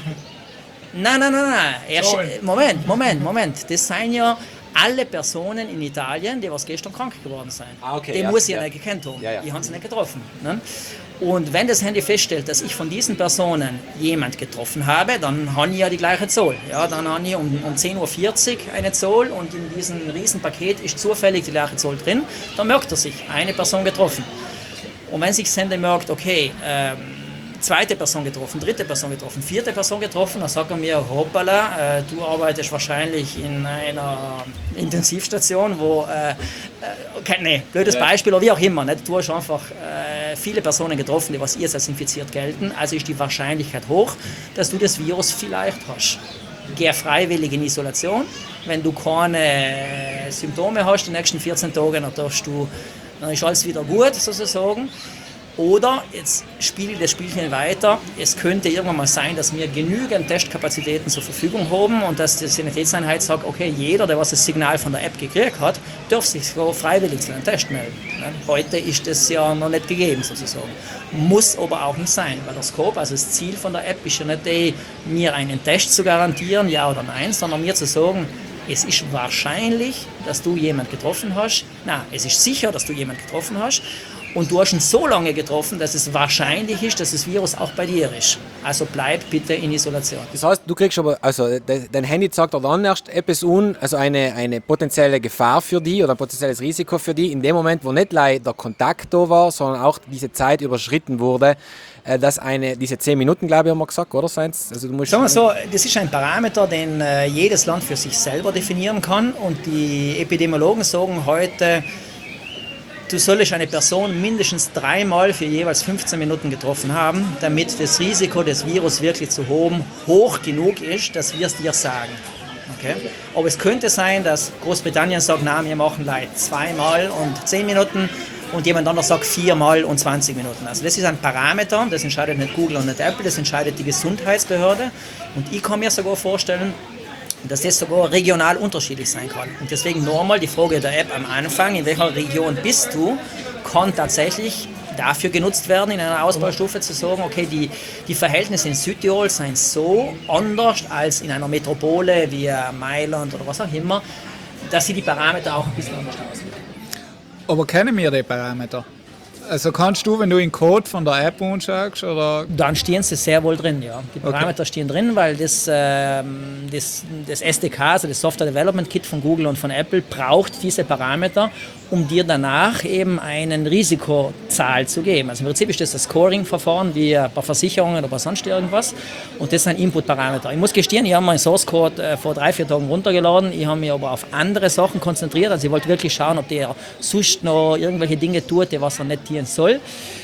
Nein, nein, nein, nein. Erst, Moment, Moment, Moment. Das sind ja alle Personen in Italien, die was gestern krank geworden sind. Ah, okay, die ja, muss ich ja. nicht gekannt haben. Ja, ja. Ich habe sie nicht getroffen. Ne? Und wenn das Handy feststellt, dass ich von diesen Personen jemand getroffen habe, dann habe ich ja die gleiche Zahl. Ja, dann habe ich um, um zehn Uhr vierzig eine Zahl und in diesem Riesenpaket ist zufällig die gleiche Zahl drin. Dann merkt er sich, eine Person getroffen. Und wenn sich das Handy merkt, okay, ähm, zweite Person getroffen, dritte Person getroffen, vierte Person getroffen, dann sagt er mir, hoppala, äh, du arbeitest wahrscheinlich in einer Intensivstation, wo, äh, äh, okay, nee, blödes ja. Beispiel oder wie auch immer, nicht? Du hast einfach äh, viele Personen getroffen, die was ihr als infiziert gelten, also ist die Wahrscheinlichkeit hoch, dass du das Virus vielleicht hast. Geh freiwillig in Isolation, wenn du keine Symptome hast die nächsten vierzehn Tage, dann, darfst du, dann ist alles wieder gut, sozusagen. Oder, jetzt spiele ich das Spielchen weiter, es könnte irgendwann mal sein, dass wir genügend Testkapazitäten zur Verfügung haben und dass die Sanitätseinheit sagt, okay, jeder, der was das Signal von der App gekriegt hat, darf sich so freiwillig zu einem Test melden. Heute ist das ja noch nicht gegeben, sozusagen. Muss aber auch nicht sein, weil der Scope, also das Ziel von der App ist ja nicht, die, mir einen Test zu garantieren, ja oder nein, sondern mir zu sagen, es ist wahrscheinlich, dass du jemanden getroffen hast. Nein, es ist sicher, dass du jemanden getroffen hast. Und du hast ihn so lange getroffen, dass es wahrscheinlich ist, dass das Virus auch bei dir ist. Also bleib bitte in Isolation. Das heißt, du kriegst aber, also dein Handy zeigt dir dann erst etwas an, also eine, eine potenzielle Gefahr für die oder ein potenzielles Risiko für die, in dem Moment, wo nicht leider der Kontakt da war, sondern auch diese Zeit überschritten wurde, dass eine, diese zehn Minuten, glaube ich, haben wir gesagt, oder? Also du musst Sagen wir so, das ist ein Parameter, den äh, jedes Land für sich selber definieren kann und die Epidemiologen sagen heute, du solltest eine Person mindestens dreimal für jeweils fünfzehn Minuten getroffen haben, damit das Risiko des Virus wirklich zu hoch, hoch genug ist, dass wir es dir sagen. Okay? Aber es könnte sein, dass Großbritannien sagt, na, wir machen Leid zweimal und zehn Minuten und jemand anderes sagt viermal und zwanzig Minuten. Also das ist ein Parameter, das entscheidet nicht Google und nicht Apple, das entscheidet die Gesundheitsbehörde. Und ich kann mir sogar vorstellen, dass das sogar regional unterschiedlich sein kann. Und deswegen nochmal die Frage der App am Anfang, in welcher Region bist du, kann tatsächlich dafür genutzt werden, in einer Ausbaustufe zu sagen, okay, die, die Verhältnisse in Südtirol sind so anders als in einer Metropole wie Mailand oder was auch immer, dass sie die Parameter auch ein bisschen anders auslegen. Aber kennen wir die Parameter? also kannst du, wenn du den Code von der App anschaust, oder? Dann stehen sie sehr wohl drin, ja. Die Parameter okay. stehen drin, weil das, ähm, das, das S D K, also das Software Development Kit von Google und von Apple, braucht diese Parameter, um dir danach eben einen Risikozahl zu geben. Also im Prinzip ist das ein Scoring-Verfahren wie bei Versicherungen oder bei sonst irgendwas. Und das sind Input-Parameter. Ich muss gestehen, ich habe meinen Source-Code äh, vor drei, vier Tagen runtergeladen. Ich habe mich aber auf andere Sachen konzentriert. Also ich wollte wirklich schauen, ob der sonst noch irgendwelche Dinge tut, die was er nicht tun soll.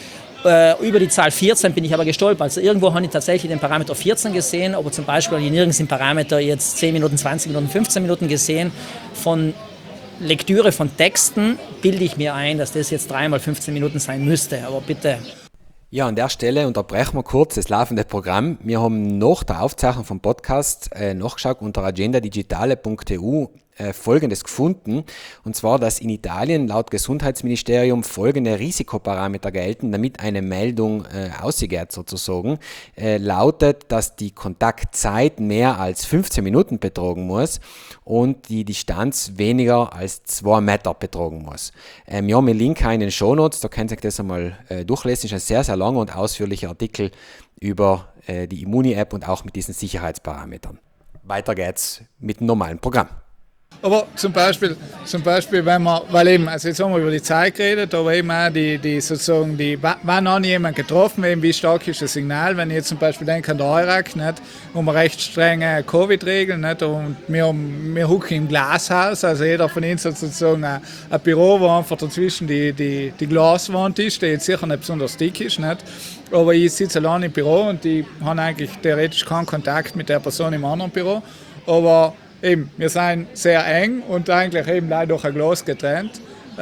Äh, über die Zahl vierzehn bin ich aber gestolpert. Also irgendwo habe ich tatsächlich den Parameter vierzehn gesehen, aber zum Beispiel habe ich nirgends den Parameter jetzt zehn Minuten, zwanzig Minuten, fünfzehn Minuten gesehen. Von Lektüre von Texten bilde ich mir ein, dass das jetzt dreimal fünfzehn Minuten sein müsste, aber bitte. Ja, an der Stelle unterbrechen wir kurz das laufende Programm. Wir haben nach der Aufzeichnung vom Podcast äh, nachgeschaut unter agendadigitale punkt e u äh, Folgendes gefunden. Und zwar, dass in Italien laut Gesundheitsministerium folgende Risikoparameter gelten, damit eine Meldung äh, ausgeht sozusagen. Äh, lautet, dass die Kontaktzeit mehr als fünfzehn Minuten betragen muss und die Distanz weniger als zwei Meter betragen muss. Ähm, wir haben einen Link in den Shownotes, da könnt ihr das einmal äh, durchlesen. Das ist ein sehr, sehr langer und ausführlicher Artikel über äh, die Immuni-App und auch mit diesen Sicherheitsparametern. Weiter geht's mit dem normalen Programm. Aber zum Beispiel, zum Beispiel, wenn man, weil eben, also jetzt haben wir über die Zeit geredet, aber eben auch die, die sozusagen, die, wann hat jemand getroffen, eben wie stark ist das Signal, wenn ich jetzt zum Beispiel denke an der Eurac, nicht, haben wir recht strenge Covid-Regeln, nicht, und wir, haben, wir hucken im Glashaus, also jeder von uns hat sozusagen ein, ein Büro, wo einfach dazwischen die, die, die Glaswand ist, die jetzt sicher nicht besonders dick ist, nicht, aber ich sitze allein im Büro und ich habe eigentlich theoretisch keinen Kontakt mit der Person im anderen Büro, aber eben, wir sind sehr eng und eigentlich eben leider durch ein Glas getrennt.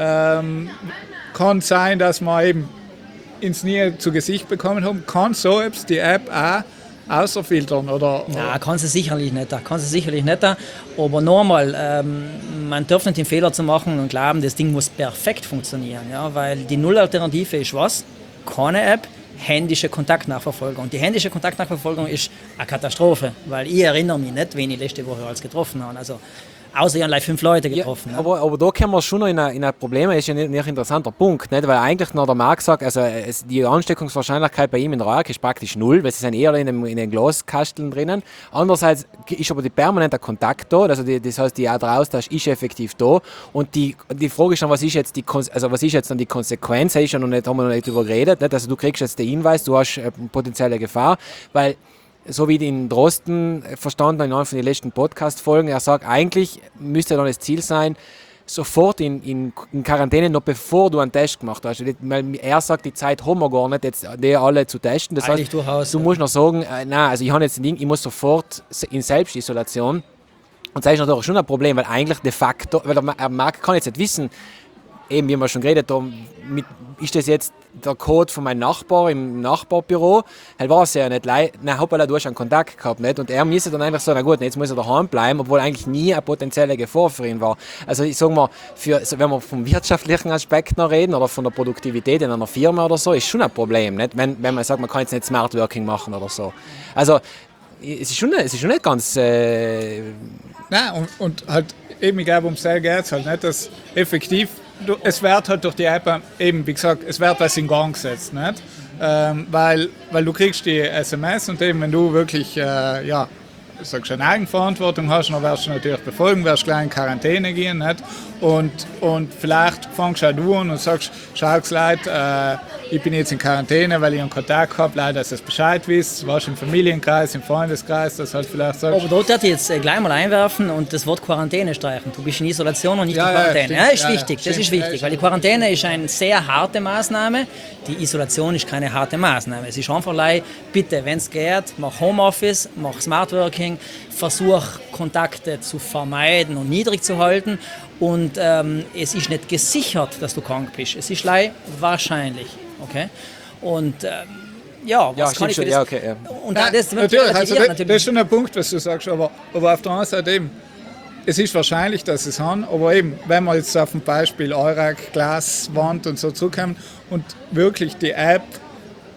Ähm, kann sein, dass wir eben ins Nähe zu Gesicht bekommen haben. Kann so etwas die App auch außerfiltern? Oder, oder? Nein, kann sie sicherlich nicht. Kann sie sicherlich nicht. Aber nochmal, ähm, man darf nicht den Fehler zu machen und glauben, das Ding muss perfekt funktionieren. Ja? Weil die Nullalternative ist was? Keine App. Händische Kontaktnachverfolgung. Und die händische Kontaktnachverfolgung ist eine Katastrophe, weil ich erinnere mich nicht, wen ich letzte Woche alles getroffen habe. Also, außer ich habe fünf Leute getroffen. Ja, aber, aber da kommen wir schon noch in ein, in ein Problem, das ist ja nicht, nicht ein interessanter Punkt, nicht? Weil eigentlich noch der Marc sagt, also es, die Ansteckungswahrscheinlichkeit bei ihm in der Eurac ist praktisch null, weil sie sind eher in, dem, in den Glaskasteln drinnen. Andererseits ist aber der permanente Kontakt da, also die, das heißt, die der Austausch ist effektiv da und die, die Frage ist dann, was ist jetzt die, also was ist jetzt dann die Konsequenz, das ist ja noch nicht, haben wir noch nicht darüber geredet, nicht? Also du kriegst jetzt den Hinweis, du hast eine potenzielle Gefahr, weil so wie den Drosten verstanden in einer von den letzten Podcast-Folgen, er sagt, eigentlich müsste dann das Ziel sein, sofort in, in, in Quarantäne, noch bevor du einen Test gemacht hast. Weil er sagt, die Zeit haben wir gar nicht, jetzt die alle zu testen. Das eigentlich heißt, durchaus, du ja. musst noch sagen, äh, nein, also ich habe jetzt ein Ding, ich muss sofort in Selbstisolation. Und das ist natürlich schon ein Problem, weil eigentlich de facto, weil der Markt kann jetzt nicht wissen, eben wie wir schon geredet haben, mit, ist das jetzt der Code von meinem Nachbar im Nachbarbüro? Er war es ja nicht. Nein, hoppala, du hast einen Kontakt gehabt. Nicht? Und er müsste dann einfach sagen, na gut, jetzt muss er daheim bleiben, obwohl eigentlich nie eine potenzielle Gefahr für ihn war. Also ich sage mal, für, wenn wir vom wirtschaftlichen Aspekt noch reden oder von der Produktivität in einer Firma oder so, ist schon ein Problem. Nicht? Wenn, wenn man sagt, man kann jetzt nicht Smart Working machen oder so. Also es ist schon, es ist schon nicht ganz... Äh Nein, und, und halt eben, ich glaube, um sehr geht es halt nicht, dass effektiv es wird halt durch die App eben, wie gesagt, es wird was in Gang gesetzt, nicht? Ähm, weil, weil du kriegst die S M S und eben, wenn du wirklich, äh, ja, sagst, eine Eigenverantwortung hast, dann wirst du natürlich befolgen, wirst gleich in Quarantäne gehen, nicht? Und, und vielleicht fängst auch du an und sagst, schau Leute, äh, ich bin jetzt in Quarantäne, weil ich einen Kontakt habe, leider, dass ihr es Bescheid wisst, du warst im Familienkreis, im Freundeskreis, das halt vielleicht sagst. Aber dort werde ich jetzt gleich mal einwerfen und das Wort Quarantäne streichen. Du bist in Isolation und nicht ja, in Quarantäne. Ja, ja, ist ja, wichtig, ja, das ist stimmt, wichtig, ja, weil die Quarantäne ist eine sehr harte Maßnahme, die Isolation ist keine harte Maßnahme. Es ist einfach, bitte, wenn es geht, mach Homeoffice, mach Smart Working, versuch Kontakte zu vermeiden und niedrig zu halten und ähm, es ist nicht gesichert, dass du krank bist. Es ist leider wahrscheinlich, okay? Und ähm, ja, was ja, kann ich für schon, das... Ja, okay, ja. Und Nein, das, natürlich, also das, natürlich. das ist schon ein Punkt, was du sagst, aber, aber auf der anderen Seite eben, es ist wahrscheinlich, dass sie es haben, aber eben, wenn wir jetzt auf ein Beispiel Eurac, Glaswand und so zurückkommen und wirklich die App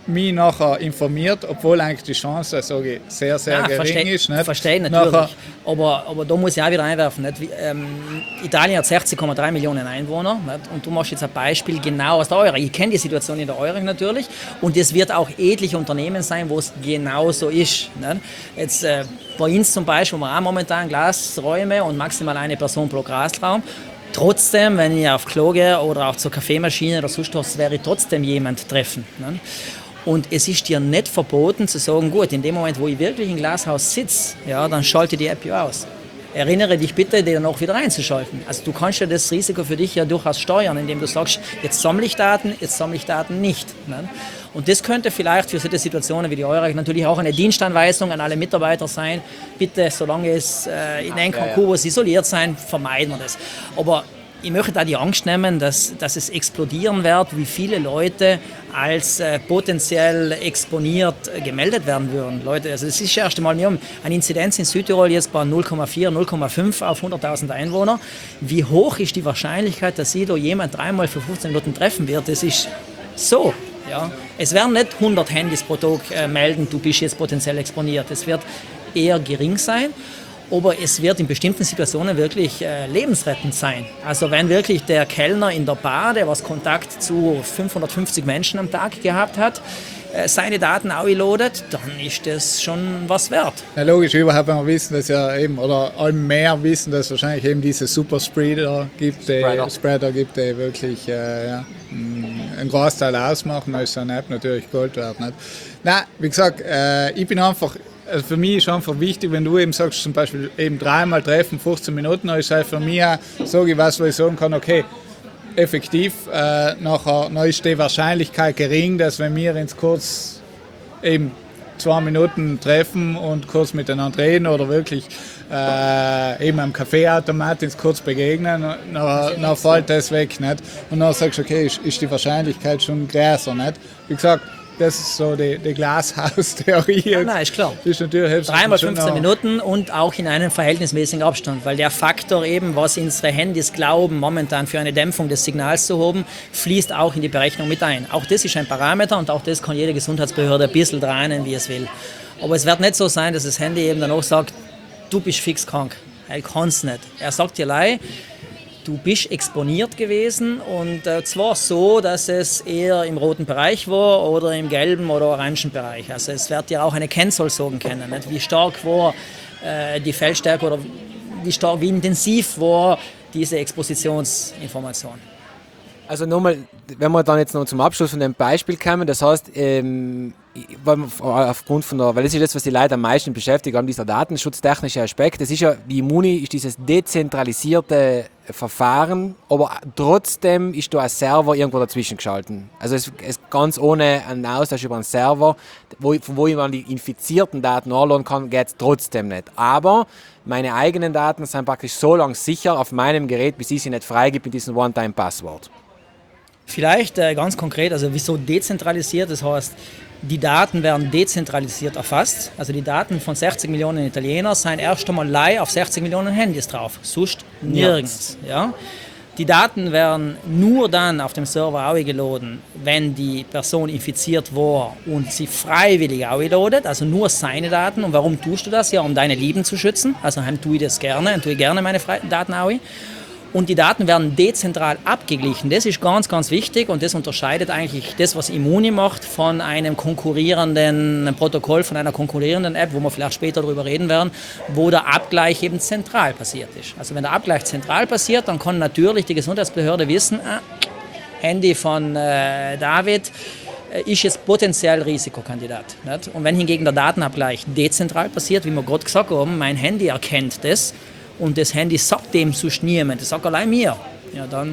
mich nachher informiert, obwohl eigentlich die Chance, sage ich, sehr, sehr Ja, gering versteh, ist. Nicht? Verstehe natürlich. Nachher, aber, aber da muss ich auch wieder einwerfen. Nicht? Wie, ähm, Italien hat sechzig Komma drei Millionen Einwohner, nicht? Und du machst jetzt ein Beispiel genau aus der Euro. Ich kenne die Situation in der Euro natürlich und es wird auch etliche Unternehmen sein, wo es genau so ist. Nicht? Jetzt äh, bei uns zum Beispiel, wo wir auch momentan Glasräume und maximal eine Person pro Glasraum. Trotzdem, wenn ich auf Klo gehe oder auch zur Kaffeemaschine oder sonst was, werde ich trotzdem jemanden treffen. Ne? Und es ist dir nicht verboten zu sagen, gut, in dem Moment, wo ich wirklich im Glashaus sitze, ja, dann schalte die App ja aus. Erinnere dich bitte, die dann auch wieder einzuschalten. Also du kannst ja das Risiko für dich ja durchaus steuern, indem du sagst, jetzt sammle ich Daten, jetzt sammle ich Daten nicht. Ne? Und das könnte vielleicht für solche Situationen wie die eure natürlich auch eine Dienstanweisung an alle Mitarbeiter sein. Bitte, solange es äh, in einem Konkurs isoliert sein, vermeiden wir das. Aber ich möchte da die Angst nehmen, dass, dass es explodieren wird, wie viele Leute als äh, potenziell exponiert äh, gemeldet werden würden. Leute, also das ist das erste Mal, wir haben eine Inzidenz in Südtirol jetzt bei null Komma vier, null Komma fünf auf hunderttausend Einwohner. Wie hoch ist die Wahrscheinlichkeit, dass sie da jemand dreimal für fünfzehn Minuten treffen wird? Das ist so. Ja. Es werden nicht hundert Handys pro Tag äh, melden, du bist jetzt potenziell exponiert. Es wird eher gering sein. Aber es wird in bestimmten Situationen wirklich äh, lebensrettend sein. Also wenn wirklich der Kellner in der Bar, der was Kontakt zu fünfhundertfünfzig Menschen am Tag gehabt hat, äh, seine Daten outloadet, dann ist das schon was wert. Ja, logisch, überhaupt, wenn wir wissen, dass ja eben, oder allem mehr wissen, dass es wahrscheinlich eben diese Superspreader gibt, die Spreader. Spreader gibt, die wirklich äh, ja, einen Großteil ausmachen, dann ist so eine App natürlich Gold wert. Nicht? Nein, wie gesagt, äh, ich bin einfach, also für mich ist einfach wichtig, wenn du eben sagst, zum Beispiel eben dreimal treffen, fünfzehn Minuten, dann ist halt für mich auch, sage ich was, wo ich sagen kann, okay, effektiv, äh, nachher, dann ist die Wahrscheinlichkeit gering, dass wenn wir uns kurz eben zwei Minuten treffen und kurz miteinander reden oder wirklich äh, eben am Kaffeeautomat uns kurz begegnen, dann, dann fällt das weg. Nicht? Und dann sagst du, okay, ist, ist die Wahrscheinlichkeit schon größer. Nicht? Wie gesagt, das ist so die, die Glashaus-Theorie. Ja, nein, ist klar. Das ist natürlich Dreimal fünfzehn Minuten und auch in einem verhältnismäßigen Abstand, weil der Faktor eben, was unsere Handys glauben, momentan für eine Dämpfung des Signals zu haben, fließt auch in die Berechnung mit ein. Auch das ist ein Parameter und auch das kann jede Gesundheitsbehörde ein bisschen drehen, wie es will. Aber es wird nicht so sein, dass das Handy eben dann auch sagt, du bist fix krank. Er kann es nicht. Er sagt dir leid, du bist exponiert gewesen und äh, zwar so, dass es eher im roten Bereich war oder im gelben oder orangen Bereich. Also es wird ja auch eine Kennzahl sagen können, nicht? Wie stark war äh, die Feldstärke oder wie stark, wie intensiv war diese Expositionsinformation. Also nochmal, wenn wir dann jetzt noch zum Abschluss von dem Beispiel kommen, das heißt, ähm, weil man aufgrund von der, weil das ist das, was die Leute am meisten beschäftigt haben, dieser datenschutztechnische Aspekt. Das ist ja, die Immuni ist dieses dezentralisierte Verfahren, aber trotzdem ist da ein Server irgendwo dazwischen geschalten. Also es ist ganz ohne einen Austausch über einen Server, wo, von wo ich man die infizierten Daten anladen kann, geht es trotzdem nicht. Aber meine eigenen Daten sind praktisch so lange sicher auf meinem Gerät, bis ich sie nicht freigebe mit diesem One-Time-Passwort. Vielleicht äh, ganz konkret, also wieso dezentralisiert, das heißt, die Daten werden dezentralisiert erfasst. Also die Daten von sechzig Millionen Italienern sind erst einmal live auf sechzig Millionen Handys drauf, sonst nirgends. Ja. Die Daten werden nur dann auf dem Server geladen, wenn die Person infiziert war und sie freiwillig ladet, also nur seine Daten. Und warum tust du das? Ja, um deine Lieben zu schützen. Also dann tue ich das gerne, dann tue ich gerne meine Daten auch. Und die Daten werden dezentral abgeglichen. Das ist ganz, ganz wichtig und das unterscheidet eigentlich das, was Immuni macht, von einem konkurrierenden Protokoll, von einer konkurrierenden App, wo wir vielleicht später darüber reden werden, wo der Abgleich eben zentral passiert ist. Also wenn der Abgleich zentral passiert, dann kann natürlich die Gesundheitsbehörde wissen, ah, Handy von äh, David äh, ist jetzt potenziell Risikokandidat. Nicht? Und wenn hingegen der Datenabgleich dezentral passiert, wie wir gerade gesagt haben, mein Handy erkennt das, und das Handy sagt dem zu niemand, das sagt allein mir, ja, dann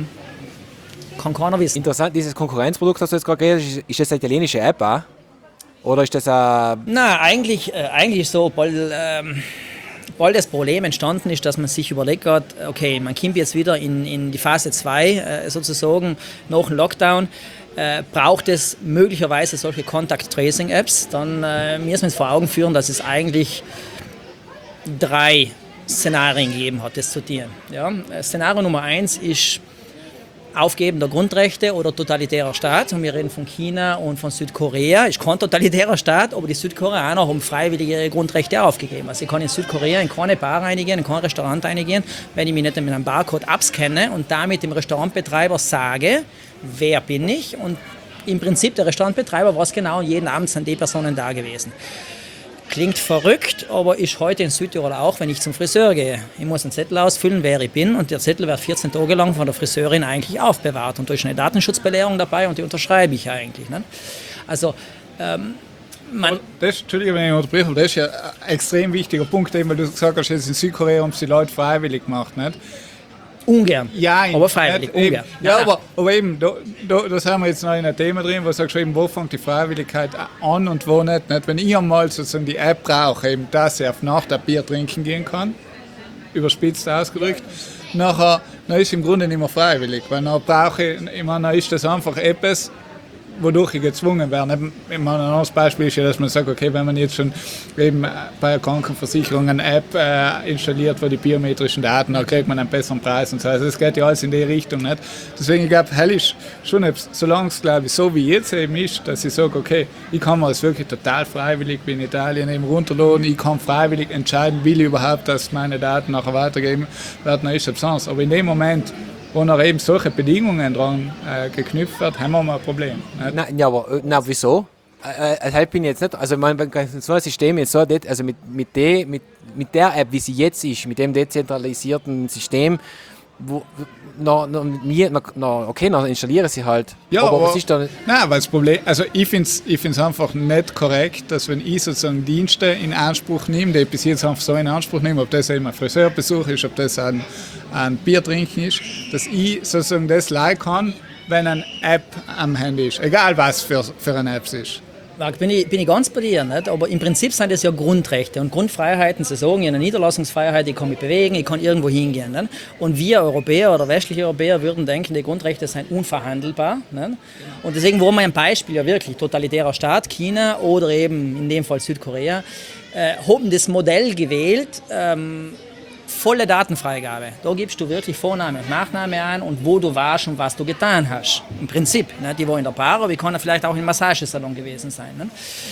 kann keiner wissen. Interessant, dieses Konkurrenzprodukt, das du jetzt gerade geredet hast, ist das eine italienische App auch? Oder ist das ein... Nein, eigentlich, äh, eigentlich so, weil, ähm, weil das Problem entstanden ist, dass man sich überlegt hat, okay, man kommt jetzt wieder in, in die Phase zwei äh, sozusagen, nach dem Lockdown, äh, braucht es möglicherweise solche Contact-Tracing-Apps, dann äh, müssen wir uns vor Augen führen, dass es eigentlich drei Szenarien gegeben hat, das zu dienen. Ja. Szenario Nummer eins ist Aufgeben der Grundrechte oder totalitärer Staat. Und wir reden von China und von Südkorea. Ist kein totalitärer Staat, aber die Südkoreaner haben freiwillig ihre Grundrechte aufgegeben. Also ich kann in Südkorea in keine Bar reinigen, in kein Restaurant reinigen, wenn ich mich nicht mit einem Barcode abscanne und damit dem Restaurantbetreiber sage, wer bin ich. Und im Prinzip der Restaurantbetreiber weiß genau, jeden Abend sind die Personen da gewesen. Klingt verrückt, aber ist heute in Südtirol auch, wenn ich zum Friseur gehe. Ich muss einen Zettel ausfüllen, wer ich bin, und der Zettel wird vierzehn Tage lang von der Friseurin eigentlich aufbewahrt. Und da ist eine Datenschutzbelehrung dabei und die unterschreibe ich eigentlich. Ne? Also, ähm, man... Das, Entschuldigung, wenn ich unterbreche, das ist ja ein extrem wichtiger Punkt, weil du gesagt hast, jetzt in Südkorea haben es die Leute freiwillig gemacht, nicht? Ungern, ja, aber freiwillig, eben, ungern. Ja, Nein, aber, aber eben, da, da, das haben wir jetzt noch in einem Thema drin, wo du sagst, eben, wo fängt die Freiwilligkeit an und wo nicht. nicht? Wenn ich einmal sozusagen die App brauche, eben, dass ich auf Nacht ein Bier trinken gehen kann, überspitzt ausgedrückt, nachher dann ist es im Grunde nicht mehr freiwillig, weil dann brauche ich, ich meine, dann ist das einfach etwas, wodurch ich gezwungen werde. Ich meine, ein anderes Beispiel ist ja, dass man sagt, okay, wenn man jetzt schon eben bei der Krankenversicherung eine App äh, installiert, wo die biometrischen Daten, dann kriegt man einen besseren Preis und so. Also es geht ja alles in die Richtung. Nicht? Deswegen, ich glaube, hell ist schon, solange es, glaube ich, so wie jetzt eben ist, dass ich sage, okay, ich kann mir das wirklich total freiwillig wie in Italien eben runterladen, ich kann freiwillig entscheiden, will ich überhaupt, dass meine Daten nachher weitergeben werden, dann ist es sonst. Aber in dem Moment, wo noch eben solche Bedingungen dran äh, geknüpft wird, haben wir mal ein Problem. Nein, ja, aber na, wieso? Äh, halt bin ich jetzt nicht, also mein, so ein System jetzt so, also mit, mit, de, mit, mit der App, wie sie jetzt ist, mit dem dezentralisierten System, wo, na, na, na, na, okay, dann installiere sie halt. Ja, aber, aber was ist dann? Nein, weil das Problem, also ich finde es ich find's einfach nicht korrekt, dass wenn ich sozusagen Dienste in Anspruch nehme, die ich bis jetzt einfach so in Anspruch nehme, ob das eben ein Friseurbesuch ist, ob das ein, ein Bier trinken ist, dass ich sozusagen das leihen kann, wenn eine App am Handy ist, egal was für, für eine App es ist. Marc, bin ich, bin ich ganz bei dir, nicht? Aber im Prinzip sind das ja Grundrechte und Grundfreiheiten. Sie sagen, ich habe eine Niederlassungsfreiheit, ich kann mich bewegen, ich kann irgendwo hingehen. Nicht? Und wir Europäer oder westliche Europäer würden denken, die Grundrechte sind unverhandelbar. Nicht? Und deswegen war mein Beispiel ja wirklich totalitärer Staat, China oder eben in dem Fall Südkorea, äh, haben das Modell gewählt, ähm, volle Datenfreigabe. Da gibst du wirklich Vorname und Nachname an und wo du warst und was du getan hast. Im Prinzip. Ne? Die war in der Bar, aber ich kann vielleicht auch im Massagesalon gewesen sein. Ne?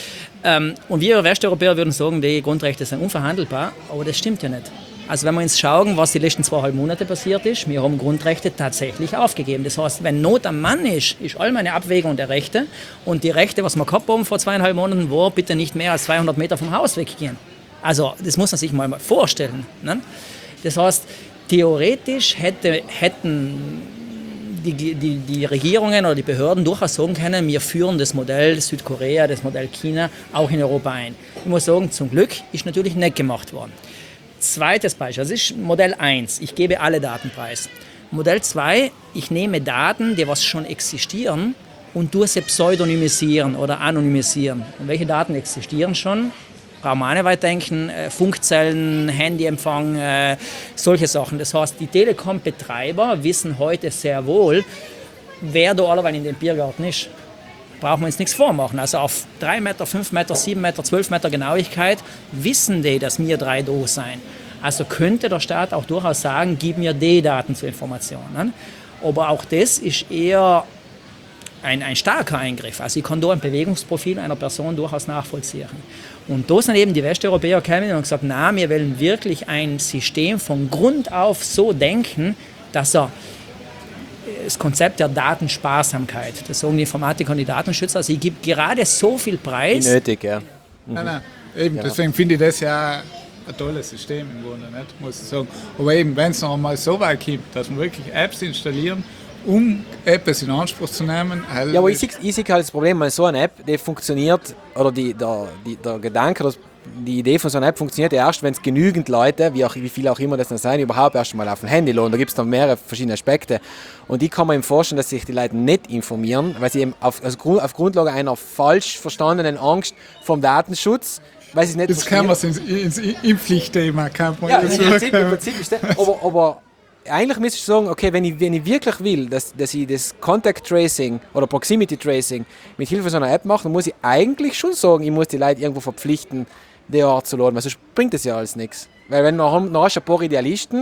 Ähm, und wir Westeuropäer würden sagen, die Grundrechte sind unverhandelbar, aber das stimmt ja nicht. Also wenn wir uns schauen, was die letzten zweieinhalb Monate passiert ist, wir haben Grundrechte tatsächlich aufgegeben. Das heißt, wenn Not am Mann ist, ist all meine Abwägung der Rechte und die Rechte, was wir gehabt haben vor zweieinhalb Monaten, war bitte nicht mehr als zweihundert Meter vom Haus weggehen. Also das muss man sich mal vorstellen. Ne? Das heißt, theoretisch hätte, hätten die, die, die Regierungen oder die Behörden durchaus sagen können, wir führen das Modell Südkorea, das Modell China auch in Europa ein. Ich muss sagen, zum Glück ist natürlich nicht gemacht worden. Zweites Beispiel, das ist Modell eins, ich gebe alle Daten preis. Modell zwei, ich nehme Daten, die was schon existieren und tue sie pseudonymisieren oder anonymisieren. Und welche Daten existieren schon? Brauchen wir auch nicht weit denken, äh, Funkzellen, Handyempfang, äh, solche Sachen. Das heißt, die Telekom-Betreiber wissen heute sehr wohl, wer da allerweil in dem Biergarten ist. Brauchen wir uns nichts vormachen. Also auf drei Meter, fünf Meter, sieben Meter, zwölf Meter Genauigkeit wissen die, dass wir drei da sein. Also könnte der Staat auch durchaus sagen, gib mir die Daten zur Information. Ne? Aber auch das ist eher ein, ein starker Eingriff. Also ich kann da ein Bewegungsprofil einer Person durchaus nachvollziehen. Und da sind eben die Westeuropäer gekommen und gesagt, na, wir wollen wirklich ein System von Grund auf so denken, dass er das Konzept der Datensparsamkeit, das sagen die Informatiker und die Datenschützer, also ich gebe gerade so viel Preis. Nötig, ja. Mhm. Nein, nein, eben, ja. Deswegen finde ich das ja ein tolles System im Grunde, nicht? Muss ich sagen. Aber eben, wenn es noch einmal so weit kommt, dass wir wirklich Apps installieren, um etwas in Anspruch zu nehmen. Ja, aber ich sehe halt das Problem, weil so eine App, die funktioniert, oder die, der, die, der Gedanke, dass die Idee von so einer App funktioniert ja erst, wenn es genügend Leute, wie, auch, wie viele auch immer das dann sein, überhaupt erst mal auf dem Handy laden. Da gibt es dann mehrere verschiedene Aspekte. Und ich kann mir eben vorstellen, dass sich die Leute nicht informieren, weil sie eben auf, also auf Grundlage einer falsch verstandenen Angst vom Datenschutz, weil sie nicht jetzt kann man es ins, ins Impfpflichtthema. Kann man ja, im Prinzip, im Prinzip ist das, aber, aber eigentlich müsste ich sagen, okay, wenn ich, wenn ich wirklich will, dass, dass ich das Contact Tracing oder Proximity Tracing mit Hilfe so einer App mache, dann muss ich eigentlich schon sagen, ich muss die Leute irgendwo verpflichten, die Art zu laden, weil sonst bringt das ja alles nichts. Weil wenn du noch hast ein paar Idealisten,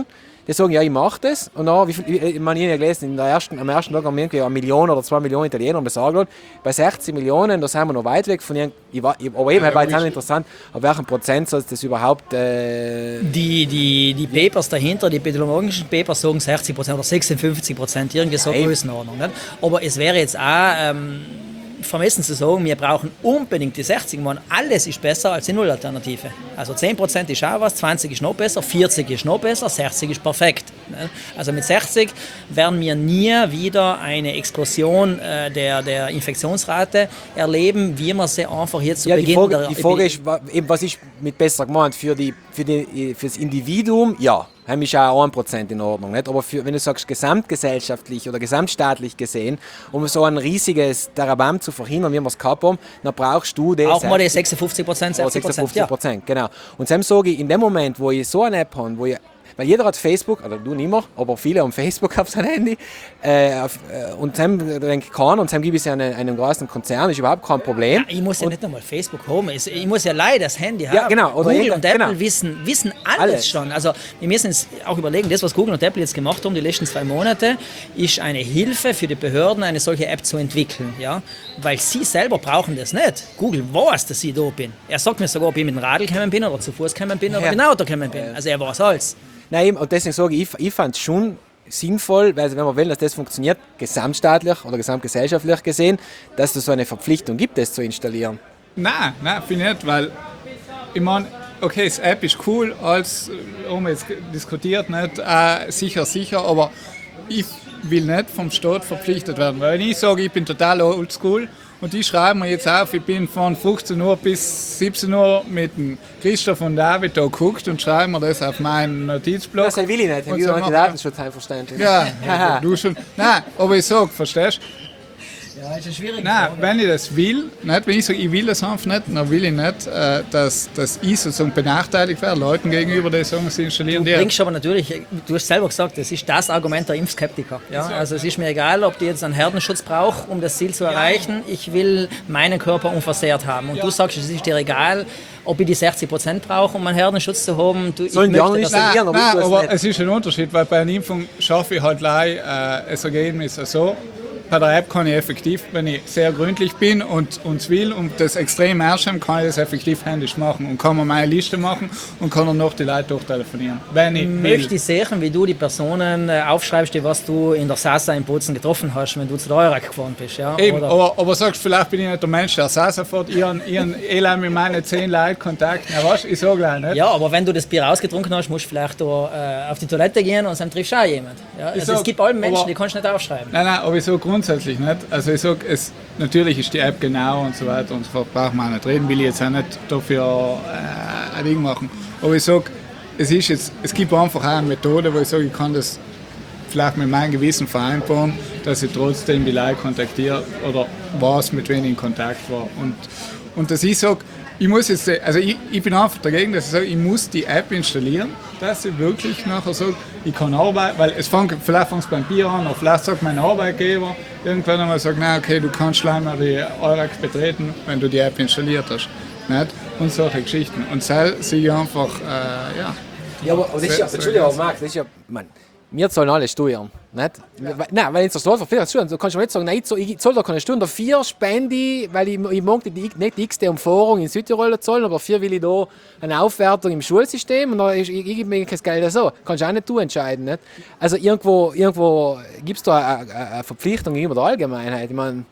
die sagen, ja, ich mache das. Und dann, wie viel, ich meine, ich habe gelesen, in der ersten, am ersten Tag haben wir irgendwie eine Million oder zwei Millionen Italiener besorgt. Bei sechzig Millionen, da sind wir noch weit weg von ihnen. Ich war, ich, aber eben, ja, war jetzt auch interessant, auf welchem Prozent soll das überhaupt... Äh die, die, die Papers dahinter, die epidemiologischen Papers sagen sechzig Prozent oder sechsundfünfzig Prozent, irgendwie so Größenordnung. Nicht? Aber es wäre jetzt auch... Ähm, vermessen zu sagen, wir brauchen unbedingt die sechzig Mann. Alles ist besser als die Null-Alternative. Also zehn Prozent ist auch was, zwanzig ist noch besser, vierzig ist noch besser, sechzig ist perfekt. Also mit sechzig werden wir nie wieder eine Explosion äh, der, der Infektionsrate erleben, wie wir sie einfach jetzt zu ja, Beginn die Frage, der die Frage ist, was ist mit besser gemeint? Für, die, für, die, für das Individuum, ja. Das ist auch ein Prozent in Ordnung. Nicht? Aber für, wenn du sagst, gesamtgesellschaftlich oder gesamtstaatlich gesehen, um so ein riesiges Darabam zu verhindern, wie wir es gehabt haben, dann brauchst du das. Auch mal die sechsundfünfzig Prozent, sechzig Prozent. sechsundfünfzig Prozent, ja. Genau. Und dann sage ich, in dem Moment, wo ich so eine App habe, wo ich weil jeder hat Facebook, also du nicht mehr, aber viele haben Facebook auf sein Handy. Äh, auf, äh, und dann denke ich, kann, und dann gebe ich es einem, einem großen Konzern, ist überhaupt kein Problem. Ja, ich muss ja und, nicht einmal Facebook haben, ich muss ja leider das Handy haben. Ja, genau. Oder Google und Apple genau. wissen, wissen alles, alles schon. Also wir müssen uns auch überlegen, das, was Google und Apple jetzt gemacht haben, die letzten zwei Monate, ist eine Hilfe für die Behörden, eine solche App zu entwickeln. Ja? Weil sie selber brauchen das nicht. Google weiß, dass ich da bin. Er sagt mir sogar, ob ich mit dem Radl gekommen bin oder zu Fuß gekommen bin oder ja. mit dem Auto gekommen bin. Also er weiß alles. Nein, und deswegen sage ich, ich fand es schon sinnvoll, weil wenn man will, dass das funktioniert, gesamtstaatlich oder gesamtgesellschaftlich gesehen, dass es so eine Verpflichtung gibt, das zu installieren. Nein, nein, finde ich nicht, weil ich meine, okay, das App ist cool, als haben wir jetzt diskutiert, nicht, äh, sicher, sicher, aber ich will nicht vom Staat verpflichtet werden, weil wenn ich sage, ich bin total oldschool und die schreiben mir jetzt auf, ich bin von fünfzehn Uhr bis siebzehn Uhr mit dem Christoph und David da geguckt und schreiben mir das auf meinen Notizblock. Das will ich nicht, ich will so nicht Datenschutz einverständlich. Ja, ja, du schon. Nein, aber ich sage, verstehst du? Ja, ist eine schwierige Nein, Frage. wenn ich das will, nicht, wenn ich sage, ich will das einfach nicht, dann will ich nicht, äh, dass, dass ich sozusagen benachteiligt werde, Leuten gegenüber, die sagen, sie installieren Du die. bringst aber natürlich, du hast selber gesagt, das ist das Argument der Impfskeptiker. Ja? Also es ist mir egal, ob die jetzt einen Herdenschutz braucht, um das Ziel zu erreichen. Ich will meinen Körper unversehrt haben. Und ja. du sagst, es ist dir egal, ob ich die sechzig Prozent brauche, um einen Herdenschutz zu haben. Du, Sollen die anderen nicht Nein, nein, nein, aber nicht. es ist ein Unterschied, weil bei einer Impfung schaffe ich halt gleich äh, das Ergebnis so. Bei der App kann ich effektiv, wenn ich sehr gründlich bin und es will und das extrem ernst habe, kann ich das effektiv händisch machen und kann mir meine Liste machen und kann dann noch die Leute durchtelefonieren, wenn ich möchte will. Ich sehen, wie du die Personen äh, aufschreibst, die was du in der Sasa in Bozen getroffen hast, wenn du zu der Eurak gefahren bist. Ja? Eben, Oder aber, aber sagst vielleicht bin ich nicht der Mensch, der Sasa fährt, ich habe eh mit meinen zehn Leuten Kontakt. Ja, weißt, ich sage gleich nicht. Ja, aber wenn du das Bier ausgetrunken hast, musst du vielleicht da, äh, auf die Toilette gehen und dann triffst du auch jemand. Ja? Also sag, es gibt alle Menschen, aber, die kannst du nicht aufschreiben. Nein, nein, aber ich sage grundsätzlich nicht. Also ich sage, es, natürlich ist die App genau und so weiter und so fort, braucht man auch nicht reden, will ich jetzt auch nicht dafür äh, ein Ding machen. Aber ich sage, es, ist jetzt, es gibt einfach auch eine Methode, wo ich sage, ich kann das vielleicht mit meinem Gewissen vereinbaren, dass ich trotzdem die Leute kontaktiere oder weiß, mit wem ich in Kontakt war. Und, und dass ich sage, ich muss jetzt, also ich, ich bin einfach dagegen, dass ich sage, ich muss die App installieren, dass ich wirklich nachher sage, ich kann arbeiten, weil es fängt, vielleicht fängt es beim Bier an, oder vielleicht sagt mein Arbeitgeber irgendwann einmal, sagt, nein, okay, du kannst leider die Eurak betreten, wenn du die App installiert hast. Nicht? Und solche Geschichten. Und das sehe ich einfach, äh, ja. Ja, aber, aber das ist ja, Entschuldigung, Marc, das ist ja, man, wir zahlen alle Steuern, nicht? Ja. Nein, weil jetzt der Staat verpflichtet Steuern, so kannst du nicht sagen, nein, ich zahle da keine Steuern, dafür spende ich, weil ich, ich mag die, nicht die x-te Umfahrung in Südtirol zahlen, aber dafür will ich da eine Aufwertung im Schulsystem und dann ich, ich, ich gebe mir kein Geld so. Kannst du auch nicht du entscheiden, nicht? Also irgendwo, irgendwo gibt es da eine, eine Verpflichtung gegenüber der Allgemeinheit, ich meine.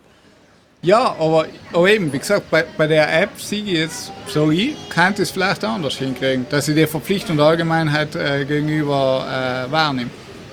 Ja, aber, aber eben, wie gesagt, bei, bei der App sehe ich jetzt, so ich, könnte es vielleicht anders hinkriegen, dass ich die Verpflichtung der Allgemeinheit äh, gegenüber äh, wahrnehme.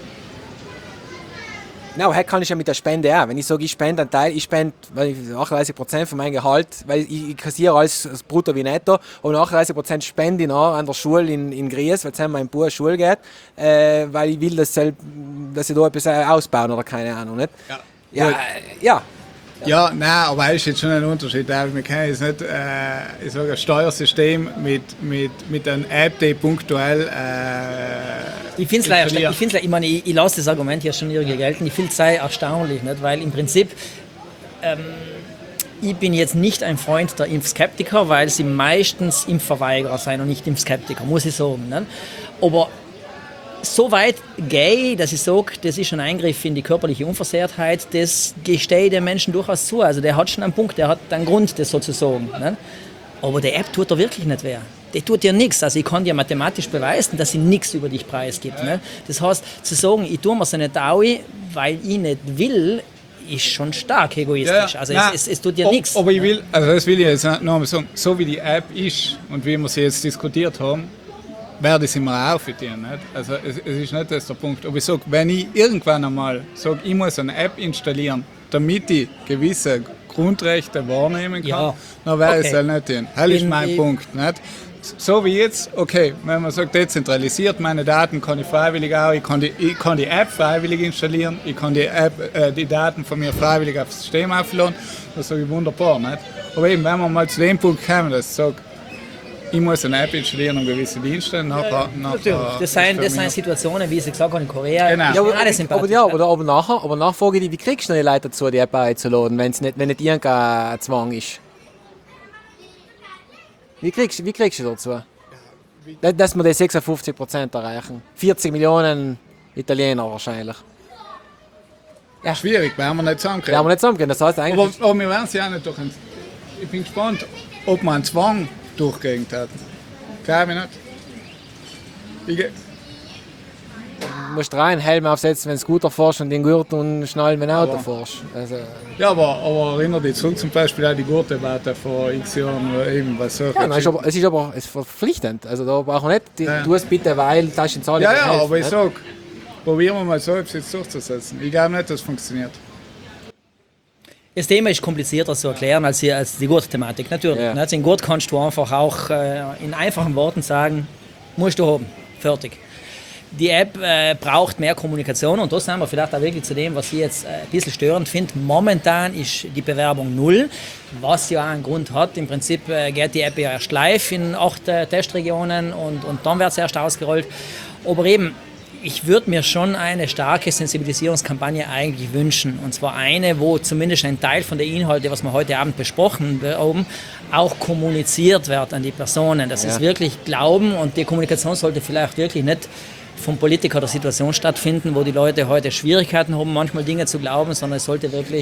Nein, no, kann ich ja mit der Spende auch. Wenn ich sage, ich spende einen Teil, ich spende achtunddreißig Prozent von meinem Gehalt, weil ich, ich kassiere alles brutto wie netto, und achtunddreißig Prozent spende ich noch an der Schule in, in Gries, weil es mein Bub in Schule geht, äh, weil ich will, dass, dass sie da etwas ausbauen oder keine Ahnung. Nicht? Ja. Ja, ja. Ja, nein, aber es ist jetzt schon ein Unterschied. Wir können jetzt nicht äh, ich sage, ein Steuersystem mit, mit, mit einer App, die punktuell. Äh, ich finde es leider, ich, ich, meine, ich, ich lasse das Argument hier schon irgendwie gelten. Ich finde es sehr erstaunlich, nicht? Weil im Prinzip. Ähm, ich bin jetzt nicht ein Freund der Impfskeptiker, weil sie meistens Impfverweigerer sind und nicht Impfskeptiker, muss ich sagen. Nicht? Aber so weit gehe, dass ich sage, das ist ein Eingriff in die körperliche Unversehrtheit, das gestehe ich dem Menschen durchaus zu. Also der hat schon einen Punkt, der hat einen Grund, das so zu sagen. Ne? Aber der App tut er wirklich nicht weh. Die tut dir nichts. Also ich kann dir mathematisch beweisen, dass sie nichts über dich preisgibt. Ne? Das heißt, zu sagen, ich tue mir so nicht an, weil ich nicht will, ist schon stark egoistisch. Ja, also nein, es, es, es tut dir ob, nichts. Aber ich will, also das will ich jetzt noch einmal sagen, so wie die App ist und wie wir sie jetzt diskutiert haben, werde ich sie mir auch für dich. Nicht? Also es, es ist nicht das der Punkt. Aber ich sage, wenn ich irgendwann einmal sage, ich muss eine App installieren, damit ich gewisse Grundrechte wahrnehmen kann, Ja. dann werde Okay. ich es halt nicht tun. Das ist In- mein ich- Punkt. Nicht? So wie jetzt, okay, wenn man sagt, dezentralisiert, meine Daten kann ich freiwillig auch, ich kann die, ich kann die App freiwillig installieren, ich kann die, App, äh, die Daten von mir freiwillig aufs System aufladen, das sage ich wunderbar. Nicht? Aber eben, wenn man mal zu dem Punkt kommen, dass ich sage, ich muss eine App installieren und gewisse Dienste, nachher, nachher Natürlich. Das sind, ist für das sind mich- Situationen, wie ich gesagt habe, in Korea. Genau. ist Ja, mir aber, alles sympathisch. aber, ja, aber, aber nachher, aber nachher frage ich dich, wie kriegst du die Leute dazu, die App einzuladen, wenn's nicht, wenn nicht irgendein Zwang ist? Wie kriegst, wie kriegst du dazu? Dass- Dass wir die sechsundfünfzig Prozent erreichen. vierzig Millionen Italiener wahrscheinlich. Ja, schwierig, werden wir nicht zusammenkriegen. Ja, aber nicht zusammenkriegen. Das heißt aber, eigentlich, aber wir werden sie auch nicht durch einen, ich bin gespannt, ob man einen Zwang durchgehen hat. Glaube ich nicht. Ich, ge- du musst rein Helm aufsetzen, wenn du Scooter fährst und den Gurt und schnallen, wenn du Auto Aber- fährst. Also, ja, aber, aber erinnere dich zurück zum Beispiel an die Gurtdebatte vor x Jahren oder irgendwas so. ja, nein, ist aber, es ist aber es ist verpflichtend. Also da brauchen wir nicht, die, Ja. tu es bitte, weil das sind Zahlen. Ja, ja, aber ich sag, probieren wir mal so, ob es jetzt durchzusetzen. Ich glaube nicht, dass es funktioniert. Das Thema ist komplizierter zu erklären als die, als die Gurt-Thematik, natürlich. Ja. Ne? In Gurt kannst du einfach auch äh, in einfachen Worten sagen, musst du haben, fertig. Die App äh, braucht mehr Kommunikation und das sind wir vielleicht auch wirklich zu dem, was ich jetzt äh, ein bisschen störend finde. Momentan ist die Bewerbung null, was ja auch einen Grund hat. Im Prinzip äh, geht die App ja erst live in acht äh, Testregionen und, und dann wird es erst ausgerollt. Aber eben, ich würde mir schon eine starke Sensibilisierungskampagne eigentlich wünschen. Und zwar eine, wo zumindest ein Teil von den Inhalten, was wir heute Abend besprochen haben, auch kommuniziert wird an die Personen. Dass sie Ja. es wirklich glauben und die Kommunikation sollte vielleicht wirklich nicht vom Politiker der Situation stattfinden, wo die Leute heute Schwierigkeiten haben, manchmal Dinge zu glauben, sondern es sollte wirklich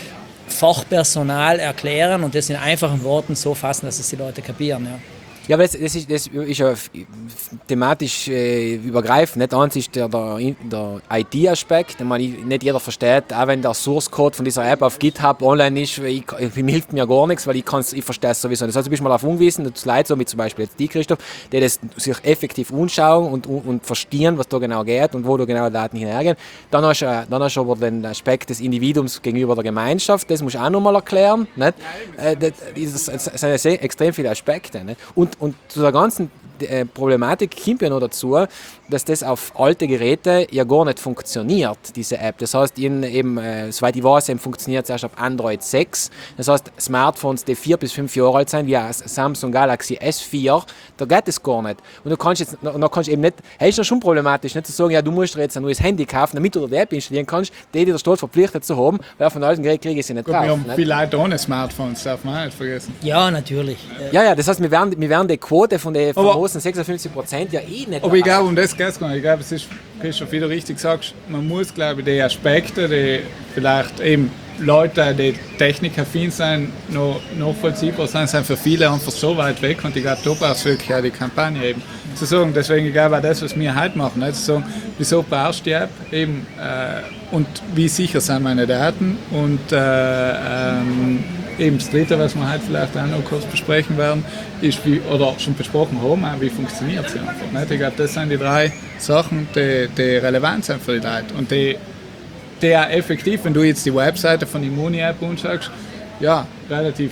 Fachpersonal erklären und das in einfachen Worten so fassen, dass es die Leute kapieren. Ja. Ja, aber das, das, ist, das ist ja f- thematisch äh, übergreifend. Nicht eins ist der, der, der I T-Aspekt, den man nicht jeder versteht, auch wenn der Source-Code von dieser App auf GitHub online ist, ich, ich, mir hilft mir gar nichts, weil ich, kann's, ich verstehe es sowieso. Das heißt, du bist mal auf ungewissen, und Leute, so wie zum Beispiel jetzt die Christoph, die das sich effektiv anschauen und, und, und verstehen, was da genau geht und wo da genau Daten hinhergehen. Dann hast, du, dann hast du aber den Aspekt des Individuums gegenüber der Gemeinschaft, das musst du auch nochmal erklären. Nicht? Äh, das, das, das sind ja sehr, extrem viele Aspekte. Nicht? Und, und zu der ganzen äh, Problematik kommt ja noch dazu, dass das auf alte Geräte ja gar nicht funktioniert, diese App. Das heißt, in, eben, äh, soweit ich weiß, eben funktioniert es erst auf Android sechs. Das heißt, Smartphones, die vier bis fünf Jahre alt sind, wie ein Samsung Galaxy S vier, da geht das gar nicht. Und du kannst jetzt, da kannst eben nicht, hey, ist ja schon problematisch, nicht zu sagen, ja, du musst dir jetzt ein neues Handy kaufen, damit du die App installieren kannst, die dir der Staat verpflichtet zu haben, weil von alten Geräten kriege ich sie nicht Gut, drauf. wir haben nicht? viele Leute ohne Smartphones, darf man auch nicht vergessen. Ja, natürlich. Äh, Ja, ja, das heißt, wir werden, wir werden die Quote von den Aber- famosen sechsundfünfzig Prozent ja eh nicht Aber ich erreichen. glaube, um das geht es gar nicht. Ich glaube, es ist, Christoph, wie du richtig sagst, man muss, glaube ich, die Aspekte, die vielleicht eben Leute, die technikaffin sind, noch nachvollziehbar sind, sind für viele einfach so weit weg und ich glaube, da braucht es wirklich auch die Kampagne eben zu sagen. Deswegen, ich glaube auch das, was wir heute machen, nicht? Zu sagen, wieso brauchst du die App eben äh, und wie sicher sind meine Daten und äh, ähm, eben das Dritte, was wir heute vielleicht auch noch kurz besprechen werden, ist, wie, oder schon besprochen haben, auch, wie funktioniert sie einfach. Nicht? Ich glaube, das sind die drei Sachen, die, die relevant sind für die Leute und die, die auch effektiv, wenn du jetzt die Webseite von Immuni-App anschaust, ja, relativ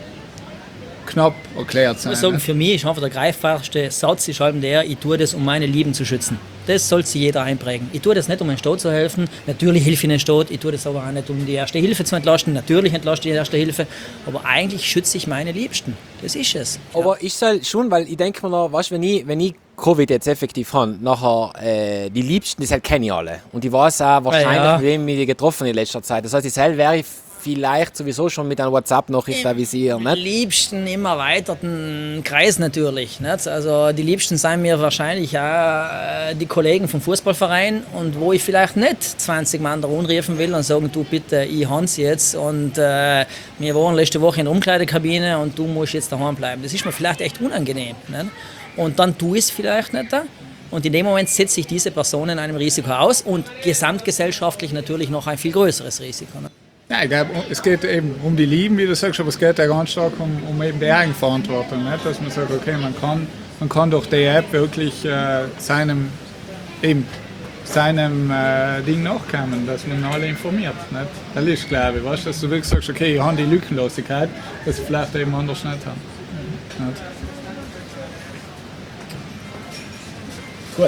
knapp erklärt Ich sein. muss sagen, nicht? für mich ist einfach der greifbarste Satz ist halt der, ich tue das, um meine Lieben zu schützen. Das soll sich jeder einprägen. Ich tue das nicht, um den Staat zu helfen. Natürlich helfe ich den Staat. Ich tue das aber auch nicht, um die Erste Hilfe zu entlasten. Natürlich entlaste ich die Erste Hilfe. Aber eigentlich schütze ich meine Liebsten. Das ist es. Aber ich soll schon, weil ich denke mir noch, weißt, wenn ich, wenn ich Covid jetzt effektiv habe, nachher äh, die Liebsten, das halt kenne ich alle. Und ich weiß auch wahrscheinlich, Ja, ja. mit wem ich die getroffen in letzter Zeit. Das heißt, ich selber wäre vielleicht sowieso schon mit einer WhatsApp-Nachricht avisieren. Im liebsten im erweiterten Kreis natürlich. Nicht? Also die Liebsten sind mir wahrscheinlich auch die Kollegen vom Fußballverein und wo ich vielleicht nicht zwanzig Mann da rufen will und sagen, du bitte, ich hans jetzt und äh, wir waren letzte Woche in der Umkleidekabine und du musst jetzt daheim bleiben. Das ist mir vielleicht echt unangenehm. Nicht? Und dann tue ich es vielleicht nicht da. Und in dem Moment setzt sich diese Person in einem Risiko aus und gesamtgesellschaftlich natürlich noch ein viel größeres Risiko. Ne? Ja, ich glaube, es geht eben um die Lieben, wie du sagst, aber es geht ja ganz stark um, um eben die Eigenverantwortung. Nicht? Dass man sagt, okay, man kann, man kann durch die App wirklich äh, seinem, eben, seinem äh, Ding nachkommen, dass man alle informiert. Nicht? Das ist, glaube ich, weißt, dass du wirklich sagst, okay, ich habe die Lückenlosigkeit, dass ich vielleicht eben anders nicht habe. Nicht? Gut.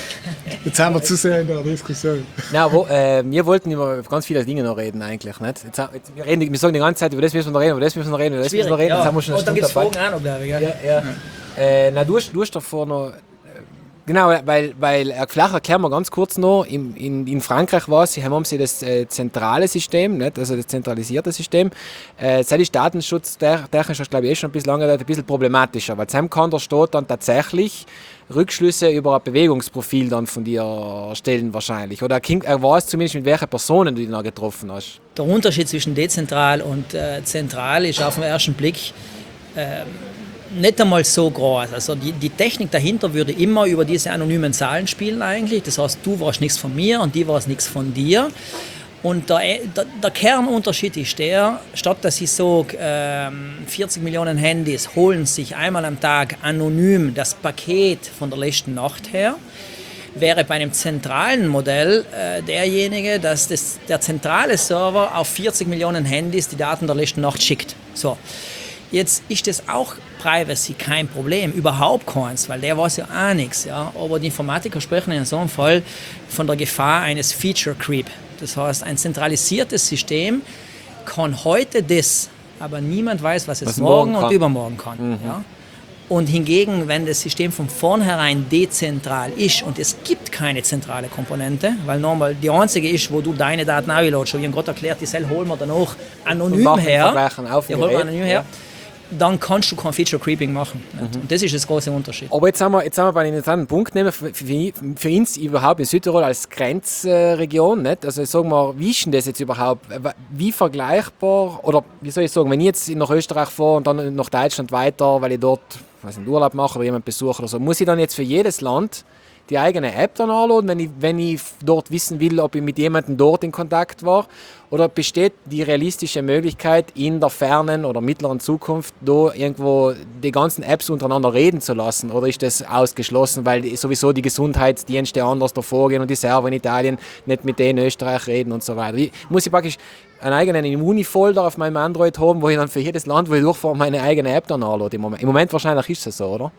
Jetzt haben wir zu sehr in der Diskussion. Na, wo, äh, wir wollten über ganz viele Dinge noch reden eigentlich. Nicht? Jetzt, jetzt, wir, reden, wir sagen die ganze Zeit, über das müssen wir noch reden, über das müssen wir noch reden, über das müssen wir noch reden. Ja. Jetzt haben wir schon eine und dann Stunde gibt es dabei. Fragen auch noch, glaube ich. Ja. Ja, ja. Ja. Äh, na, du hast, du hast davor noch... Genau, weil, weil äh, vielleicht erklären wir ganz kurz noch, in, in, in Frankreich war es, sie haben sie das äh, zentrale System, nicht? Also das zentralisierte System. Äh, das ist datenschutztechnisch, glaube ich, eh schon ein bisschen lange ein bisschen problematischer, weil zusammen kann der Staat dann tatsächlich Rückschlüsse über ein Bewegungsprofil dann von dir stellen wahrscheinlich. Oder er weiß zumindest, mit welchen Personen du ihn dann getroffen hast. Der Unterschied zwischen dezentral und äh, zentral ist auf den ersten Blick äh, nicht einmal so groß. Also die, die Technik dahinter würde immer über diese anonymen Zahlen spielen eigentlich. Das heißt, du warst nichts von mir und die warst nichts von dir. Und der, der, der Kernunterschied ist der, statt dass ich sage, ähm, vierzig Millionen Handys holen sich einmal am Tag anonym das Paket von der letzten Nacht her, wäre bei einem zentralen Modell äh, derjenige, dass das, der zentrale Server auf vierzig Millionen Handys die Daten der letzten Nacht schickt. So. Jetzt ist das auch Privacy kein Problem, überhaupt keins, weil der weiß ja auch nichts. Ja? Aber die Informatiker sprechen in so einem Fall von der Gefahr eines Feature Creep. Das heißt, ein zentralisiertes System kann heute das, aber niemand weiß, was es was morgen, morgen und übermorgen kann. Mhm. Ja? Und hingegen, wenn das System von vornherein dezentral ist und es gibt keine zentrale Komponente, weil normal die einzige ist, wo du deine Daten einladest, wie ich gerade erklärt, die Cell holen wir dann auch anonym her. Auf die holen wir anonym her. Ja. Dann kannst du kein Feature Creeping machen. Mhm. Und das ist das große Unterschied. Aber jetzt haben wir, jetzt haben wir bei einem interessanten Punkt, nehmen, für, für, für uns überhaupt in Südtirol als Grenzregion, nicht? Also sagen wir, wie ist denn das jetzt überhaupt? Wie vergleichbar, oder wie soll ich sagen, wenn ich jetzt nach Österreich fahre und dann nach Deutschland weiter, weil ich dort was einen Urlaub mache oder jemanden besuche oder so, muss ich dann jetzt für jedes Land die eigene App dann anladen, wenn ich, wenn ich dort wissen will, ob ich mit jemandem dort in Kontakt war? Oder besteht die realistische Möglichkeit, in der fernen oder mittleren Zukunft da irgendwo die ganzen Apps untereinander reden zu lassen? Oder ist das ausgeschlossen, weil sowieso die Gesundheitsdienste anders da vorgehen und die Server in Italien nicht mit denen in Österreich reden und so weiter? Wie, muss ich praktisch einen eigenen Immunifolder auf meinem Android haben, wo ich dann für jedes Land, wo ich durchfahre, meine eigene App dann anlade? Im Moment, Im Moment wahrscheinlich ist es so, oder?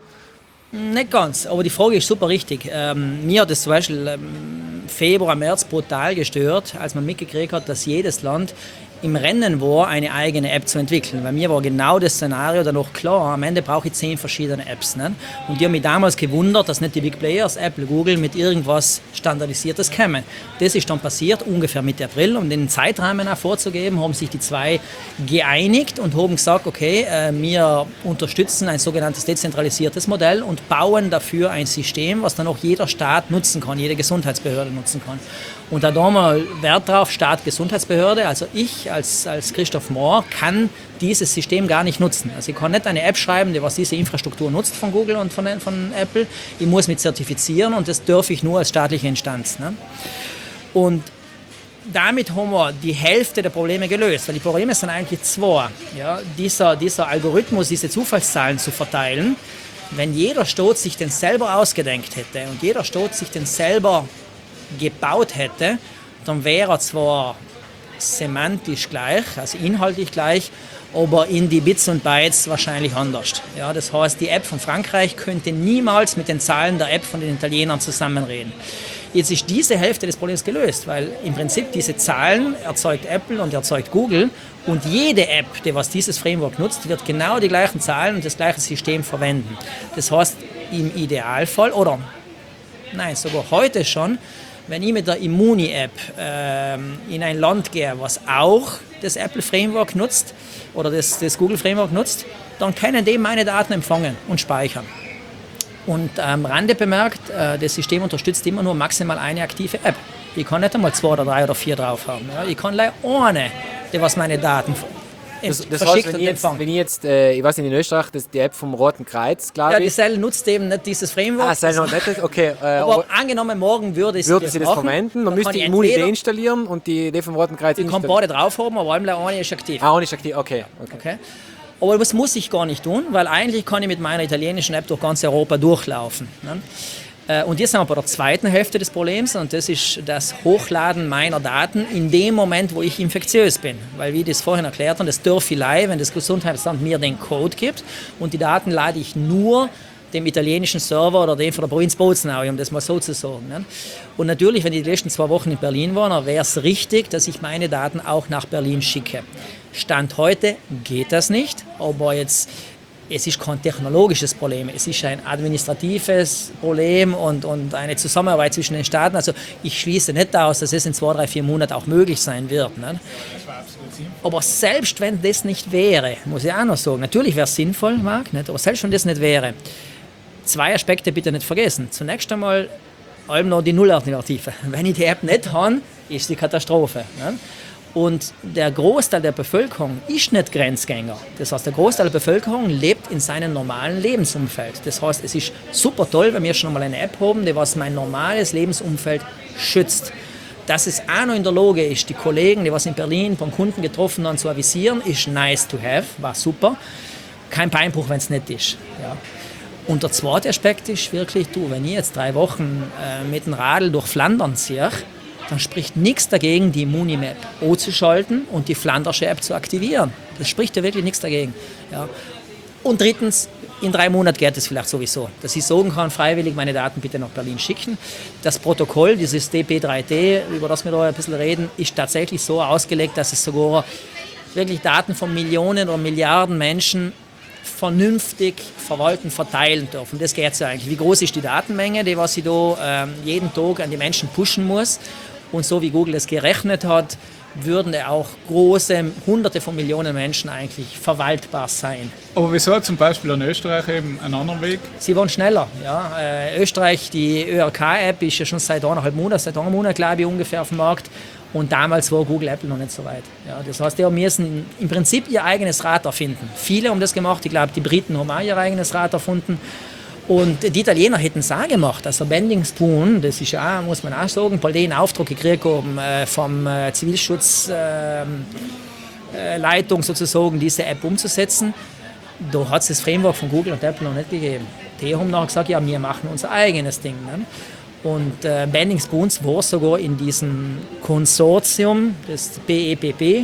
Nicht ganz, aber die Frage ist super richtig. Ähm, mir hat es zum Beispiel ähm, Februar, März brutal gestört, als man mitgekriegt hat, dass jedes Land im Rennen war, eine eigene App zu entwickeln. Bei mir war genau das Szenario dann auch klar, am Ende brauche ich zehn verschiedene Apps. Ne? Und die haben mich damals gewundert, dass nicht die Big Players, Apple, Google, mit irgendwas Standardisiertes kämen. Das ist dann passiert, ungefähr Mitte April, um den Zeitrahmen auch vorzugeben, haben sich die zwei geeinigt und haben gesagt, okay, äh, wir unterstützen ein sogenanntes dezentralisiertes Modell und bauen dafür ein System, was dann auch jeder Staat nutzen kann, jede Gesundheitsbehörde nutzen kann. Und da haben wir Wert drauf, Staat, Gesundheitsbehörde, also ich als, als Christoph Mohr kann dieses System gar nicht nutzen. Also ich kann nicht eine App schreiben, die was diese Infrastruktur nutzt von Google und von, von Apple. Ich muss mich zertifizieren und das darf ich nur als staatliche Instanz. Ne? Und damit haben wir die Hälfte der Probleme gelöst, weil die Probleme sind eigentlich zwei. Ja? Dieser, dieser Algorithmus, diese Zufallszahlen zu verteilen, wenn jeder Staat sich den selber ausgedenkt hätte und jeder Staat sich den selber gebaut hätte, dann wäre er zwar semantisch gleich, also inhaltlich gleich, aber in die Bits und Bytes wahrscheinlich anders. Ja, das heißt, die App von Frankreich könnte niemals mit den Zahlen der App von den Italienern zusammenreden. Jetzt ist diese Hälfte des Problems gelöst, weil im Prinzip diese Zahlen erzeugt Apple und erzeugt Google und jede App, die was dieses Framework nutzt, wird genau die gleichen Zahlen und das gleiche System verwenden. Das heißt, im Idealfall, oder nein, sogar heute schon, wenn ich mit der Immuni-App ähm, in ein Land gehe, was auch das Apple-Framework nutzt oder das, das Google-Framework nutzt, dann können die meine Daten empfangen und speichern. Und am Rande bemerkt, äh, das System unterstützt immer nur maximal eine aktive App. Ich kann nicht einmal zwei oder drei oder vier drauf haben. Ja? Ich kann leider ohne, die was meine Daten Das, das heißt, wenn ich jetzt, wenn ich, jetzt äh, ich weiß nicht, in Österreich, das ist die App vom Roten Kreuz, glaube ja, ich. Ja, die Cell nutzt eben nicht dieses Framework. Ah, Cell noch nicht, okay. Äh, aber, aber angenommen, morgen würde, würde sie das verwenden, man müsste die Immuni deinstallieren und die, die vom Roten Kreuz installieren. Ich kann beide drauf haben, aber einmal eine ist aktiv. Ah, eine ist aktiv, okay. okay. okay. Aber das muss ich gar nicht tun, weil eigentlich kann ich mit meiner italienischen App durch ganz Europa durchlaufen. Ne? Und jetzt sind wir bei der zweiten Hälfte des Problems und das ist das Hochladen meiner Daten in dem Moment, wo ich infektiös bin. Weil, wie ich das vorhin erklärt habe, das dürfe ich leihen, wenn das Gesundheitsamt mir den Code gibt und die Daten lade ich nur dem italienischen Server oder dem von der Provinz Bozenau, um das mal so zu sagen. Ne? Und natürlich, wenn ich die letzten zwei Wochen in Berlin war, dann wäre es richtig, dass ich meine Daten auch nach Berlin schicke. Stand heute geht das nicht, aber jetzt, es ist kein technologisches Problem, es ist ein administratives Problem und, und eine Zusammenarbeit zwischen den Staaten. Also ich schließe nicht aus, dass es in zwei, drei, vier Monaten auch möglich sein wird. Ne? Aber selbst wenn das nicht wäre, muss ich auch noch sagen, natürlich wäre es sinnvoll, Marc, nicht? Aber selbst wenn das nicht wäre, zwei Aspekte bitte nicht vergessen. Zunächst einmal allem noch die Null-Alternative. Wenn ich die App nicht habe, ist die Katastrophe. Ne? Und der Großteil der Bevölkerung ist nicht Grenzgänger. Das heißt, der Großteil der Bevölkerung lebt in seinem normalen Lebensumfeld. Das heißt, es ist super toll, wenn wir schon mal eine App haben, die was mein normales Lebensumfeld schützt. Dass es auch noch in der Lage ist, die Kollegen, die was in Berlin beim Kunden getroffen haben, zu avisieren, ist nice to have, war super. Kein Beinbruch, wenn es nicht ist. Ja. Und der zweite Aspekt ist wirklich, du, wenn ich jetzt drei Wochen äh, mit dem Radl durch Flandern ziehe, dann spricht nichts dagegen, die Immuni-Map anzuschalten und die Flandersche App zu aktivieren. Das spricht ja wirklich nichts dagegen. Ja. Und drittens, in drei Monaten geht es vielleicht sowieso, dass ich sagen kann, freiwillig meine Daten bitte nach Berlin schicken. Das Protokoll, dieses D P drei T, über das wir da ein bisschen reden, ist tatsächlich so ausgelegt, dass es sogar wirklich Daten von Millionen oder Milliarden Menschen vernünftig verwalten, verteilen dürfen. Das geht ja eigentlich. Wie groß ist die Datenmenge, die was ich da ähm, jeden Tag an die Menschen pushen muss? Und so wie Google es gerechnet hat, würden auch große, hunderte von Millionen Menschen eigentlich verwaltbar sein. Aber wieso zum Beispiel in Österreich eben einen anderen Weg? Sie waren schneller. Ja. Äh, Österreich, die Ö R K-App ist ja schon seit eineinhalb Monaten, seit einem Monat, glaube ich, ungefähr auf dem Markt. Und damals war Google Apple noch nicht so weit. Ja, das heißt, die müssen im Prinzip ihr eigenes Rad erfinden. Viele haben das gemacht. Ich glaube, die Briten haben auch ihr eigenes Rad erfunden. Und die Italiener hätten es auch gemacht. Also Bending Spoon, das ist ja, muss man auch sagen, weil die einen Auftrag gekriegt haben äh, vom äh, Zivilschutzleitung äh, äh, sozusagen, diese App umzusetzen. Da hat es das Framework von Google und Apple noch nicht gegeben. Die haben nachher gesagt, ja, wir machen unser eigenes Ding. Ne? Und äh, Bending Spoons war sogar in diesem Konsortium, das B E P P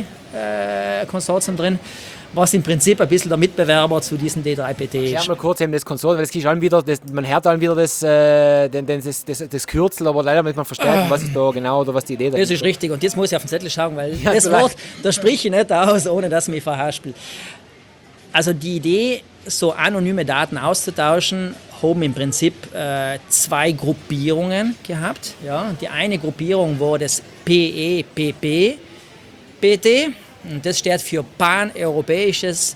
T-Konsortium äh, drin, was im Prinzip ein bisschen der Mitbewerber zu diesem D drei P T ist. Ich mal kurz eben das Konsortium, weil es ist wieder, das, man hört dann wieder das, äh, das, das, das Kürzel, aber leider muss man verstärken, was ist da genau oder was die Idee da ist. Das ist richtig und jetzt muss ich auf den Zettel schauen, weil ja, das Wort, da spreche ich nicht aus, ohne dass ich mich verhaspel. Also die Idee, so anonyme Daten auszutauschen, haben im Prinzip äh, zwei Gruppierungen gehabt. Ja. Die eine Gruppierung war das P E P P P T. Und das steht für Pan-Europäisches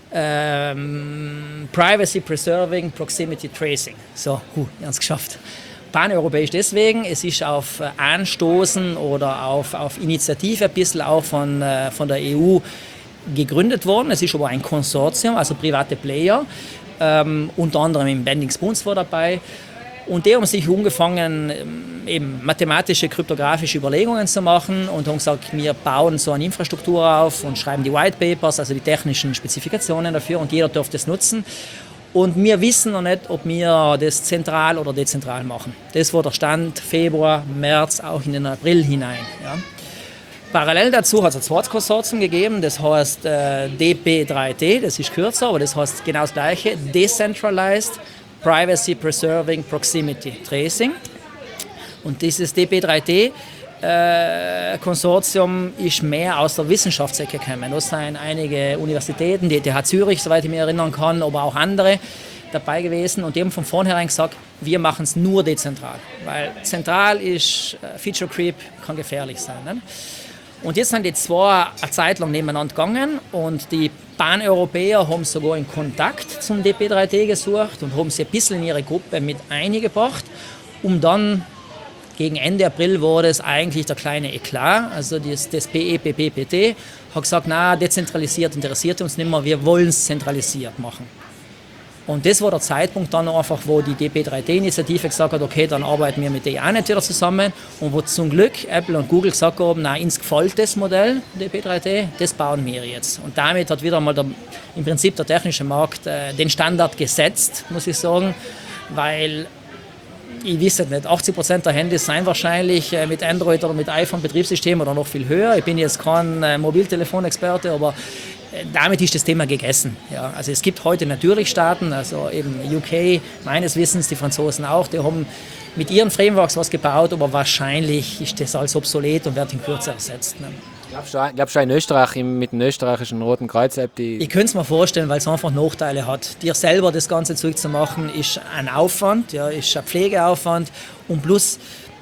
ähm, Privacy Preserving Proximity Tracing. So, huh, ganz geschafft. Pan-Europäisch deswegen, es ist auf Anstoßen oder auf, auf Initiative ein bisschen auch von, äh, von der E U gegründet worden. Es ist aber ein Konsortium, also private Player, ähm, unter anderem im Bending Spoons war dabei. Und die haben sich angefangen, eben mathematische, kryptografische Überlegungen zu machen und haben gesagt, wir bauen so eine Infrastruktur auf und schreiben die White Papers, also die technischen Spezifikationen dafür und jeder darf das nutzen. Und wir wissen noch nicht, ob wir das zentral oder dezentral machen. Das war der Stand Februar, März, auch in den April hinein. Ja. Parallel dazu hat es ein zweites Konsortium gegeben, das heißt äh, D P drei T, das ist kürzer, aber das heißt genau das Gleiche, Decentralized Privacy Preserving Proximity Tracing. Und dieses D P drei T äh, Konsortium ist mehr aus der Wissenschaftsecke gekommen. Das sind einige Universitäten, die E T H Zürich, soweit ich mich erinnern kann, aber auch andere. dabei gewesen und die haben von vornherein gesagt, wir machen es nur dezentral, weil zentral ist äh, Feature Creep, kann gefährlich sein. Ne? Und jetzt sind die zwei eine Zeit lang nebeneinander gegangen und die Pan-Europäer haben sogar in Kontakt zum D P drei T gesucht und haben sie ein bisschen in ihre Gruppe mit eingebracht, um dann gegen Ende April wurde es eigentlich der kleine Eklat, also das, das P E P P P T hat gesagt, na, dezentralisiert interessiert uns nicht mehr, wir wollen es zentralisiert machen. Und das war der Zeitpunkt dann einfach, wo die D P drei T-Initiative gesagt hat, okay, dann arbeiten wir mit denen auch nicht wieder zusammen. Und wo zum Glück Apple und Google gesagt haben, na, uns gefällt das Modell, D P drei T, das bauen wir jetzt. Und damit hat wieder mal der, im Prinzip der technische Markt äh, den Standard gesetzt, muss ich sagen, weil ich weiß nicht, achtzig Prozent der Handys seien wahrscheinlich äh, mit Android oder mit iPhone-Betriebssystem oder noch viel höher. Ich bin jetzt kein äh, Mobiltelefonexperte, aber damit ist das Thema gegessen. Ja, also es gibt heute natürlich Staaten, also eben U K, meines Wissens, die Franzosen auch, die haben mit ihren Frameworks was gebaut, aber wahrscheinlich ist das alles obsolet und wird in Kürze ersetzt. Ne? Glaubst du, glaubst du in Österreich mit dem österreichischen Roten Kreuz-App? Die ich könnte es mir vorstellen, weil es einfach Nachteile hat. Dir selber das ganze Zeug zu machen, ist ein Aufwand, ja, ist ein Pflegeaufwand und plus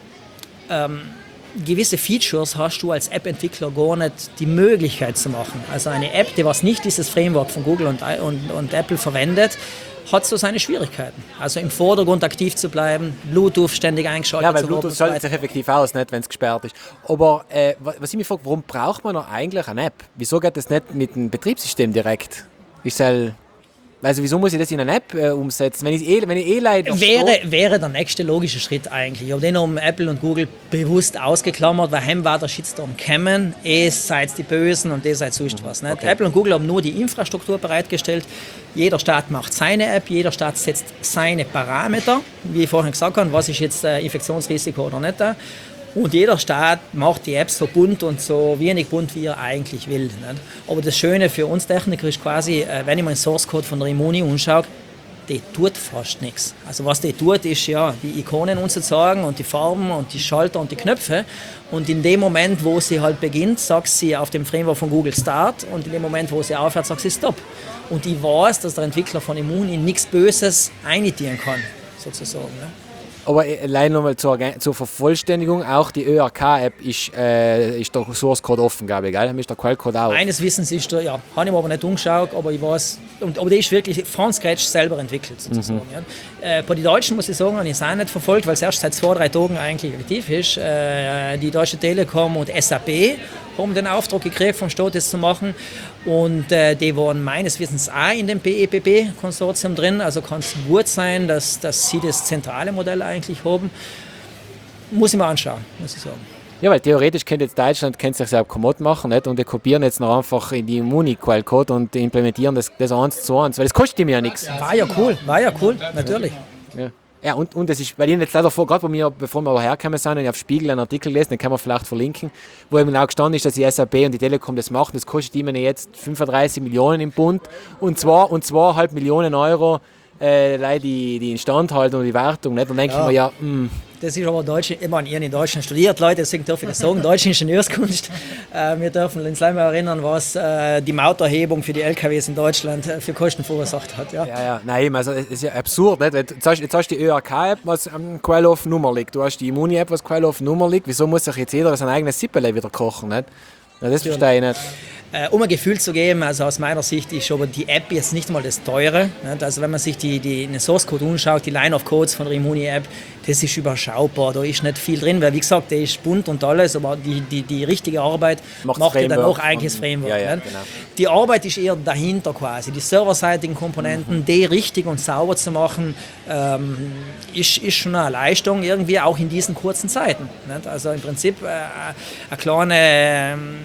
ähm, gewisse Features hast du als App-Entwickler gar nicht die Möglichkeit zu machen. Also eine App, die was nicht dieses Framework von Google und, und, und Apple verwendet, hat so seine Schwierigkeiten. Also im Vordergrund aktiv zu bleiben, Bluetooth ständig eingeschaltet zu werden. Ja, weil zu Bluetooth schaltet sich effektiv aus, nicht, wenn es gesperrt ist. Aber äh, was ich mich frage, warum braucht man noch eigentlich eine App? Wieso geht das nicht mit dem Betriebssystem direkt? Ich soll Also wieso muss ich das in eine App äh, umsetzen, wenn ich eh, wenn ich eh leider wäre, wäre der nächste logische Schritt eigentlich. Ich habe den um Apple und Google bewusst ausgeklammert, weil heim war der Shitstorm kommen, eh seid die Bösen und ihr seid sonst was. Nicht? Okay. Apple und Google haben nur die Infrastruktur bereitgestellt. Jeder Staat macht seine App, jeder Staat setzt seine Parameter, wie ich vorhin gesagt habe, was ist jetzt äh, Infektionsrisiko oder nicht da. Und jeder Staat macht die App so bunt und so wenig bunt, wie er eigentlich will. Nicht? Aber das Schöne für uns Techniker ist quasi, wenn ich mir den Source Code von der Immuni anschaue, die tut fast nichts. Also was die tut, ist ja die Ikonen umzuzeigen und die Farben und die Schalter und die Knöpfe. Und in dem Moment, wo sie halt beginnt, sagt sie auf dem Framework von Google Start und in dem Moment, wo sie aufhört, sagt sie Stop. Und ich weiß, dass der Entwickler von Immuni nichts Böses einitieren kann, sozusagen. Ne? Aber allein nochmal zur, zur Vervollständigung, auch die Ö R K-App ist, äh, ist der Source Code offen, glaube ich, gell? Ist der Quellcode auch? Meines Wissens ist der, ja, habe ich mir aber nicht umgeschaut, aber ich weiß, und, aber der ist wirklich von Scratch selber entwickelt, sozusagen. Mhm. Ja. Äh, bei den Deutschen muss ich sagen, habe ich es auch nicht verfolgt, weil es erst seit zwei, drei Tagen eigentlich aktiv ist. Äh, die Deutsche Telekom und S A P haben den Auftrag gekriegt, vom Staat das zu machen. Und äh, die waren meines Wissens auch in dem P E P P-Konsortium drin. Also kann es gut sein, dass, dass sie das zentrale Modell eigentlich haben. Muss ich mir anschauen, muss ich sagen. Ja, weil theoretisch könnte jetzt Deutschland könnte sich selbst kommod machen, nicht? Und die kopieren jetzt noch einfach in die Immuni-Quellcode und implementieren das, das eins zu eins, weil das kostet ihm ja nichts. War ja cool, war ja cool, natürlich. Ja. Ja, und, und das ist, weil ich jetzt leider vor, gerade bei mir, bevor wir hergekommen sind, ich auf Spiegel einen Artikel gelesen, den kann man vielleicht verlinken, wo eben auch gestanden ist, dass die S A P und die Telekom das machen. Das kostet ihnen jetzt fünfunddreißig Millionen im Bund und zwei und zweieinhalb Millionen Euro äh, die, die Instandhaltung und die Wartung. Nicht? Dann denke ja. ich mir, ja, mh. Das ist aber Deutsch, ich meine, ihr in Deutschland studiert, Leute, deswegen darf ich das sagen, deutsche Ingenieurskunst. Äh, wir dürfen uns gleich mal erinnern, was äh, die Mauterhebung für die L K Ws in Deutschland äh, für Kosten verursacht hat. Ja, ja, ja. Nein, also es ist ja absurd. Nicht? Jetzt, hast, jetzt hast du die Ö R K-App, was am Quelloff-Nummer liegt. Du hast die Immuni-App, was Quelloff-Nummer liegt. Wieso muss sich jetzt jeder sein eigenes Sippele wieder kochen? Nicht? Ja, das verstehe ich nicht. Äh, um ein Gefühl zu geben, also aus meiner Sicht ist aber die App jetzt nicht mal das Teure. Nicht? Also wenn man sich die, die, den Source Code anschaut, die Line of Codes von der Immuni-App, das ist überschaubar, da ist nicht viel drin, weil wie gesagt, der ist bunt und alles, aber die, die, die richtige Arbeit macht, macht ja dann auch eigentlich das Framework. Ja, ja, genau. Die Arbeit ist eher dahinter quasi, die serverseitigen Komponenten, mhm. die richtig und sauber zu machen, ähm, ist, ist schon eine Leistung, irgendwie auch in diesen kurzen Zeiten. Nicht? Also im Prinzip äh, eine kleine ähm,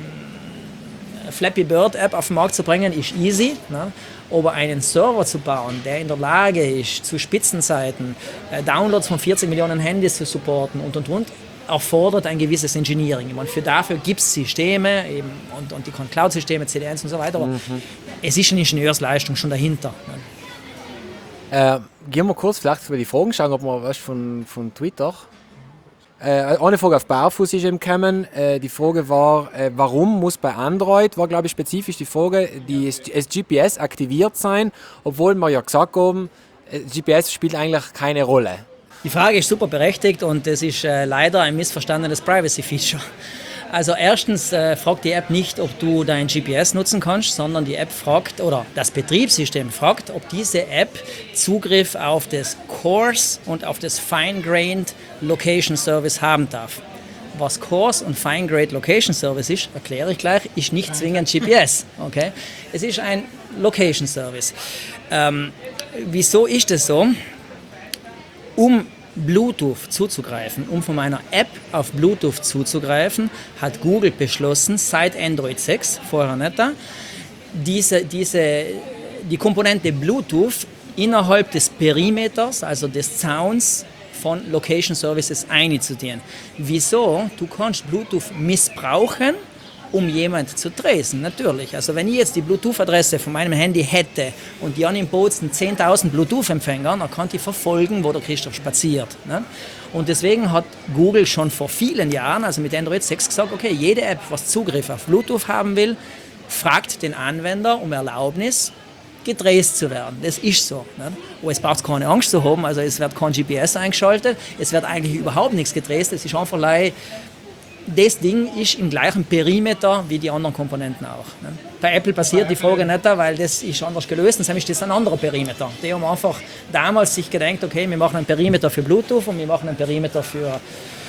Flappy Bird App auf den Markt zu bringen, ist easy. Ne? Aber einen Server zu bauen, der in der Lage ist, zu Spitzenzeiten äh, Downloads von vierzig Millionen Handys zu supporten und und und, erfordert ein gewisses Engineering. Ich meine, für dafür gibt es Systeme eben, und, und die Cloud-Systeme, C D eins und so weiter, aber mhm. es ist eine Ingenieursleistung schon dahinter. Ne? Äh, gehen wir kurz vielleicht über die Fragen schauen, ob wir was von, von Twitter. Äh, eine Frage auf Barfuß ist eben gekommen. Äh, die Frage war, äh, warum muss bei Android, war glaube ich spezifisch die Frage, die, das G P S aktiviert sein, obwohl wir ja gesagt haben, G P S spielt eigentlich keine Rolle. Die Frage ist super berechtigt und es ist äh, leider ein missverstandenes Privacy-Feature. Also erstens äh, fragt die App nicht, ob du dein G P S nutzen kannst, sondern die App fragt, oder das Betriebssystem fragt, ob diese App Zugriff auf das Coarse und auf das Fine-Grained Location Service haben darf. Was Coarse und Fine-Grained Location Service ist, erkläre ich gleich, ist nicht zwingend G P S. Okay? Es ist ein Location Service. Ähm, wieso ist es so? Um Bluetooth zuzugreifen, um von meiner App auf Bluetooth zuzugreifen, hat Google beschlossen, seit Android sechs, vorher nicht da, diese, diese, die Komponente Bluetooth innerhalb des Perimeters, also des Zauns von Location Services einzuziehen. Wieso? Du kannst Bluetooth missbrauchen, um jemanden zu tracen, natürlich. Also wenn ich jetzt die Bluetooth-Adresse von meinem Handy hätte und die an ihm boten zehntausend Bluetooth-Empfänger, dann kann ich verfolgen, wo der Christoph spaziert. Ne? Und deswegen hat Google schon vor vielen Jahren, also mit Android sechs, gesagt, okay, jede App, was Zugriff auf Bluetooth haben will, fragt den Anwender um Erlaubnis, getraced zu werden. Das ist so. Ne? Aber es braucht keine Angst zu haben, also es wird kein G P S eingeschaltet, es wird eigentlich überhaupt nichts getraced, es ist einfach like, das Ding ist im gleichen Perimeter wie die anderen Komponenten auch. Ne? Bei Apple passiert die Frage nicht, weil das ist anders gelöst, und ist das ein anderer Perimeter. Die haben einfach damals sich gedacht, okay, wir machen einen Perimeter für Bluetooth und wir machen einen Perimeter für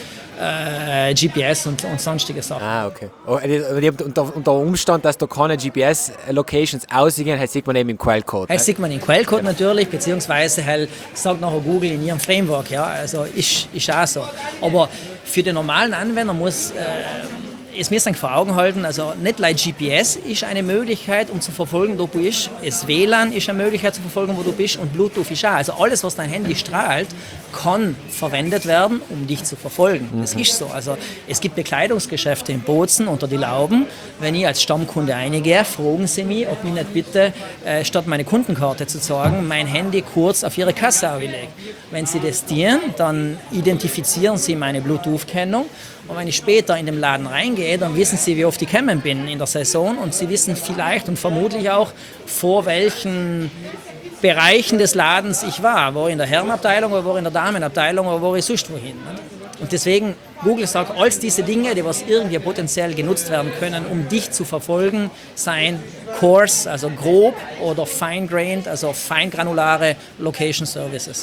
äh, G P S und, und sonstige Sachen. Ah, okay. Unter, unter Umstand, dass da keine G P S-Locations aussehen, das sieht man eben im Quellcode. Das sieht man im Quellcode natürlich, beziehungsweise halt sagt nachher Google in ihrem Framework, ja, also ist, ist auch so. Aber für den normalen Anwender muss äh, es mir vor Augen halten, also nicht like G P S ist eine Möglichkeit, um zu verfolgen, wo du bist. Das W L A N ist eine Möglichkeit zu verfolgen, wo du bist, und Bluetooth ist auch. Also alles, was dein Handy strahlt, kann verwendet werden, um dich zu verfolgen. Mhm. Das ist so. Also es gibt Bekleidungsgeschäfte in Bozen unter die Lauben. Wenn ich als Stammkunde eingehe, fragen sie mich, ob ich nicht bitte, äh, statt meine Kundenkarte zu zeigen, mein Handy kurz auf ihre Kasse auflege. Wenn sie das tun, dann identifizieren sie meine Bluetooth-Kennung. Und wenn ich später in den Laden reingehe, dann wissen sie, wie oft ich gekommen bin in der Saison, und sie wissen vielleicht und vermutlich auch, vor welchen Bereichen des Ladens ich war. War ich in der Herrenabteilung oder war ich in der Damenabteilung oder war ich sonst wohin. Und deswegen, Google sagt, all diese Dinge, die was irgendwie potenziell genutzt werden können, um dich zu verfolgen, seien coarse, also grob, oder fine-grained, also feingranulare Location Services.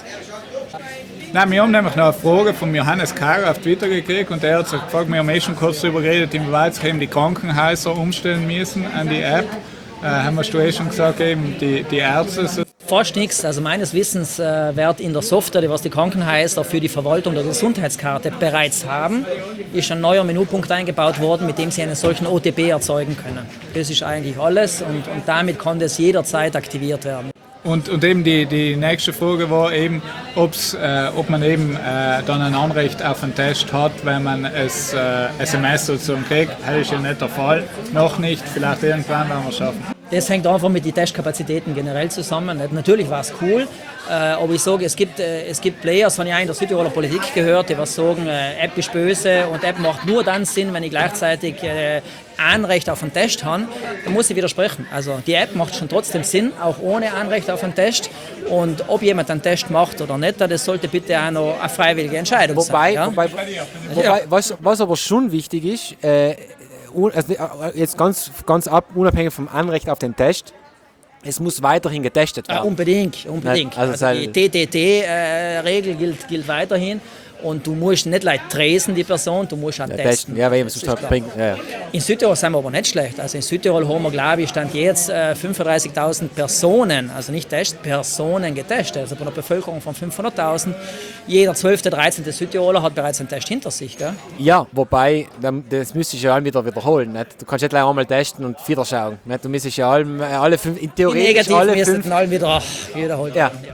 Nein, wir haben nämlich noch eine Frage von Johannes Kara auf Twitter gekriegt, und er hat sich gefragt, wir haben eh schon kurz darüber geredet, inwieweit sich eben die Krankenhäuser umstellen müssen an die App. Äh, haben wir eh schon gesagt, eben die, die Ärzte. So. Fast nichts. Also meines Wissens äh, wird in der Software, die was die Krankenhäuser für die Verwaltung der Gesundheitskarte bereits haben, ist ein neuer Menüpunkt eingebaut worden, mit dem sie einen solchen O T P erzeugen können. Das ist eigentlich alles, und, und damit kann das jederzeit aktiviert werden. Und, und eben die, die nächste Frage war eben, ob's, äh, ob man eben äh, dann ein Anrecht auf einen Test hat, wenn man es äh, S M S sozusagen kriegt. Das ist ja nicht der Fall. Noch nicht, vielleicht irgendwann werden wir es schaffen. Das hängt einfach mit den Testkapazitäten generell zusammen. Natürlich war es cool, äh, aber ich sage, es gibt, äh, es gibt Players, habe ich auch in der Südtiroler Politik gehört, die was sagen, äh, App ist böse und App macht nur dann Sinn, wenn ich gleichzeitig äh, Anrecht auf einen Test habe. Da muss ich widersprechen. Also die App macht schon trotzdem Sinn, auch ohne Anrecht auf einen Test. Und ob jemand einen Test macht oder nicht, das sollte bitte auch noch eine freiwillige Entscheidung wobei, sein. Ja? Wobei, wobei was, was aber schon wichtig ist, äh, also jetzt ganz, ganz ab, unabhängig vom Anrecht auf den Test, es muss weiterhin getestet werden. Ja, unbedingt, unbedingt. Also also die T T T-Regel äh, gilt, gilt weiterhin. Und du musst nicht leicht tracen, die Person, du musst auch ja, testen. testen. Ja, weil es bringt. Ja, ja. In Südtirol sind wir aber nicht schlecht. Also in Südtirol haben wir, glaube ich, stand jetzt äh, fünfunddreißigtausend Personen, also nicht Test, Personen getestet. Also bei einer Bevölkerung von fünfhunderttausend. Jeder zwölfte, dreizehnte Südtiroler hat bereits einen Test hinter sich. Gell? Ja, wobei, das müsste ich ja wieder wiederholen. Nicht? Du kannst nicht gleich einmal testen und wieder schauen. Nicht? Du müsstest ja alle, alle fünf, in Theorie alle fünf... alle wieder wiederholen. Ja. Ja.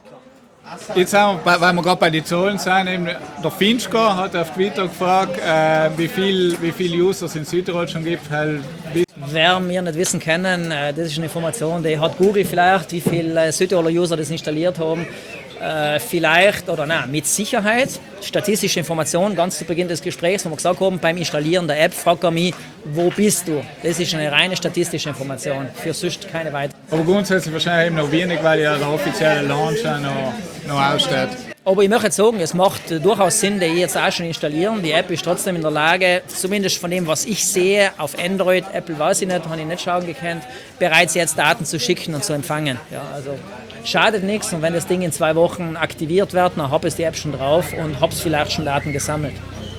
Jetzt haben wir, weil wir gerade bei den Zahlen sind, eben der Finchka hat auf Twitter gefragt, äh, wie viele wie viel User es in Südtirol schon gibt. Halt, Wer wir nicht wissen können, das ist eine Information, die hat Google vielleicht, wie viele Südtiroler User das installiert haben. Äh, vielleicht, oder nein, mit Sicherheit, statistische Informationen, ganz zu Beginn des Gesprächs, wo wir gesagt haben, beim Installieren der App fragt er mich, wo bist du? Das ist eine reine statistische Information, für sonst keine weitere. Aber grundsätzlich wahrscheinlich eben noch wenig, weil ja der offizielle Launch ja noch, noch aussteht. Aber ich möchte jetzt sagen, es macht durchaus Sinn, die jetzt auch schon installieren. Die App ist trotzdem in der Lage, zumindest von dem, was ich sehe, auf Android, Apple weiß ich nicht, habe ich nicht schauen gekannt, bereits jetzt Daten zu schicken und zu empfangen. Ja, also schadet nichts, und wenn das Ding in zwei Wochen aktiviert wird, dann habe ich die App schon drauf und habe vielleicht schon Daten gesammelt.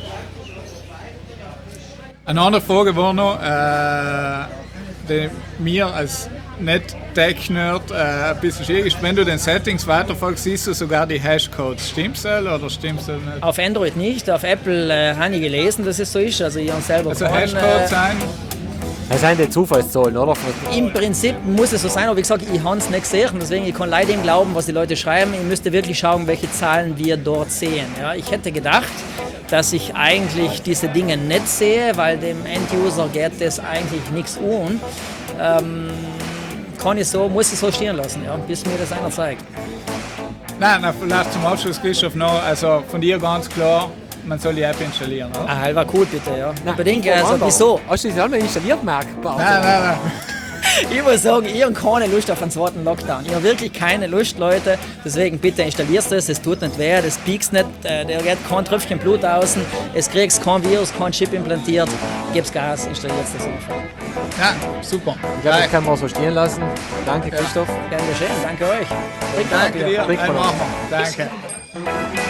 Eine andere Frage war noch, äh, die mir als Nicht-Tech-Nerd äh, ein bisschen schwierig ist. Wenn du den Settings weiterfolgst, siehst du sogar die Hashcodes. Stimmt's oder stimmt's nicht? Auf Android nicht, auf Apple äh, habe ich gelesen, dass es so ist. Also ich habe selber Also keinen, Hashcodes äh, sein? Das sind die Zufallszahlen, oder? Im Prinzip muss es so sein, aber wie gesagt, ich habe es nicht gesehen, deswegen ich kann leider dem glauben, was die Leute schreiben. Ich müsste wirklich schauen, welche Zahlen wir dort sehen. Ja, ich hätte gedacht, dass ich eigentlich diese Dinge nicht sehe, weil dem End-User geht das eigentlich nichts an. Ähm, kann ich so, muss ich so stehen lassen, ja, bis mir das einer zeigt. Nein, na, vielleicht zum Abschluss, Christoph, noch, also von dir ganz klar, man soll die App installieren, oder? Ah, war cool, bitte, ja. Nein, Unbedingt, also wieso? Hast du das einmal installiert, Marc? Nein, nein, nein. Ich muss sagen, ich habe keine Lust auf einen zweiten Lockdown. Ich habe wirklich keine Lust, Leute. Deswegen bitte installierst es, es tut nicht weh, das piekst nicht, äh, der geht kein Tröpfchen Blut außen, es kriegst kein Virus, kein Chip implantiert. Gib's Gas, installiert das einfach. Ja, super. Ich glaube, das kann man so stehen lassen. Danke, Christoph. Gern geschehen, danke euch. Trinkt Danke mal, dir. Trink mal Ein noch. Machen. Danke.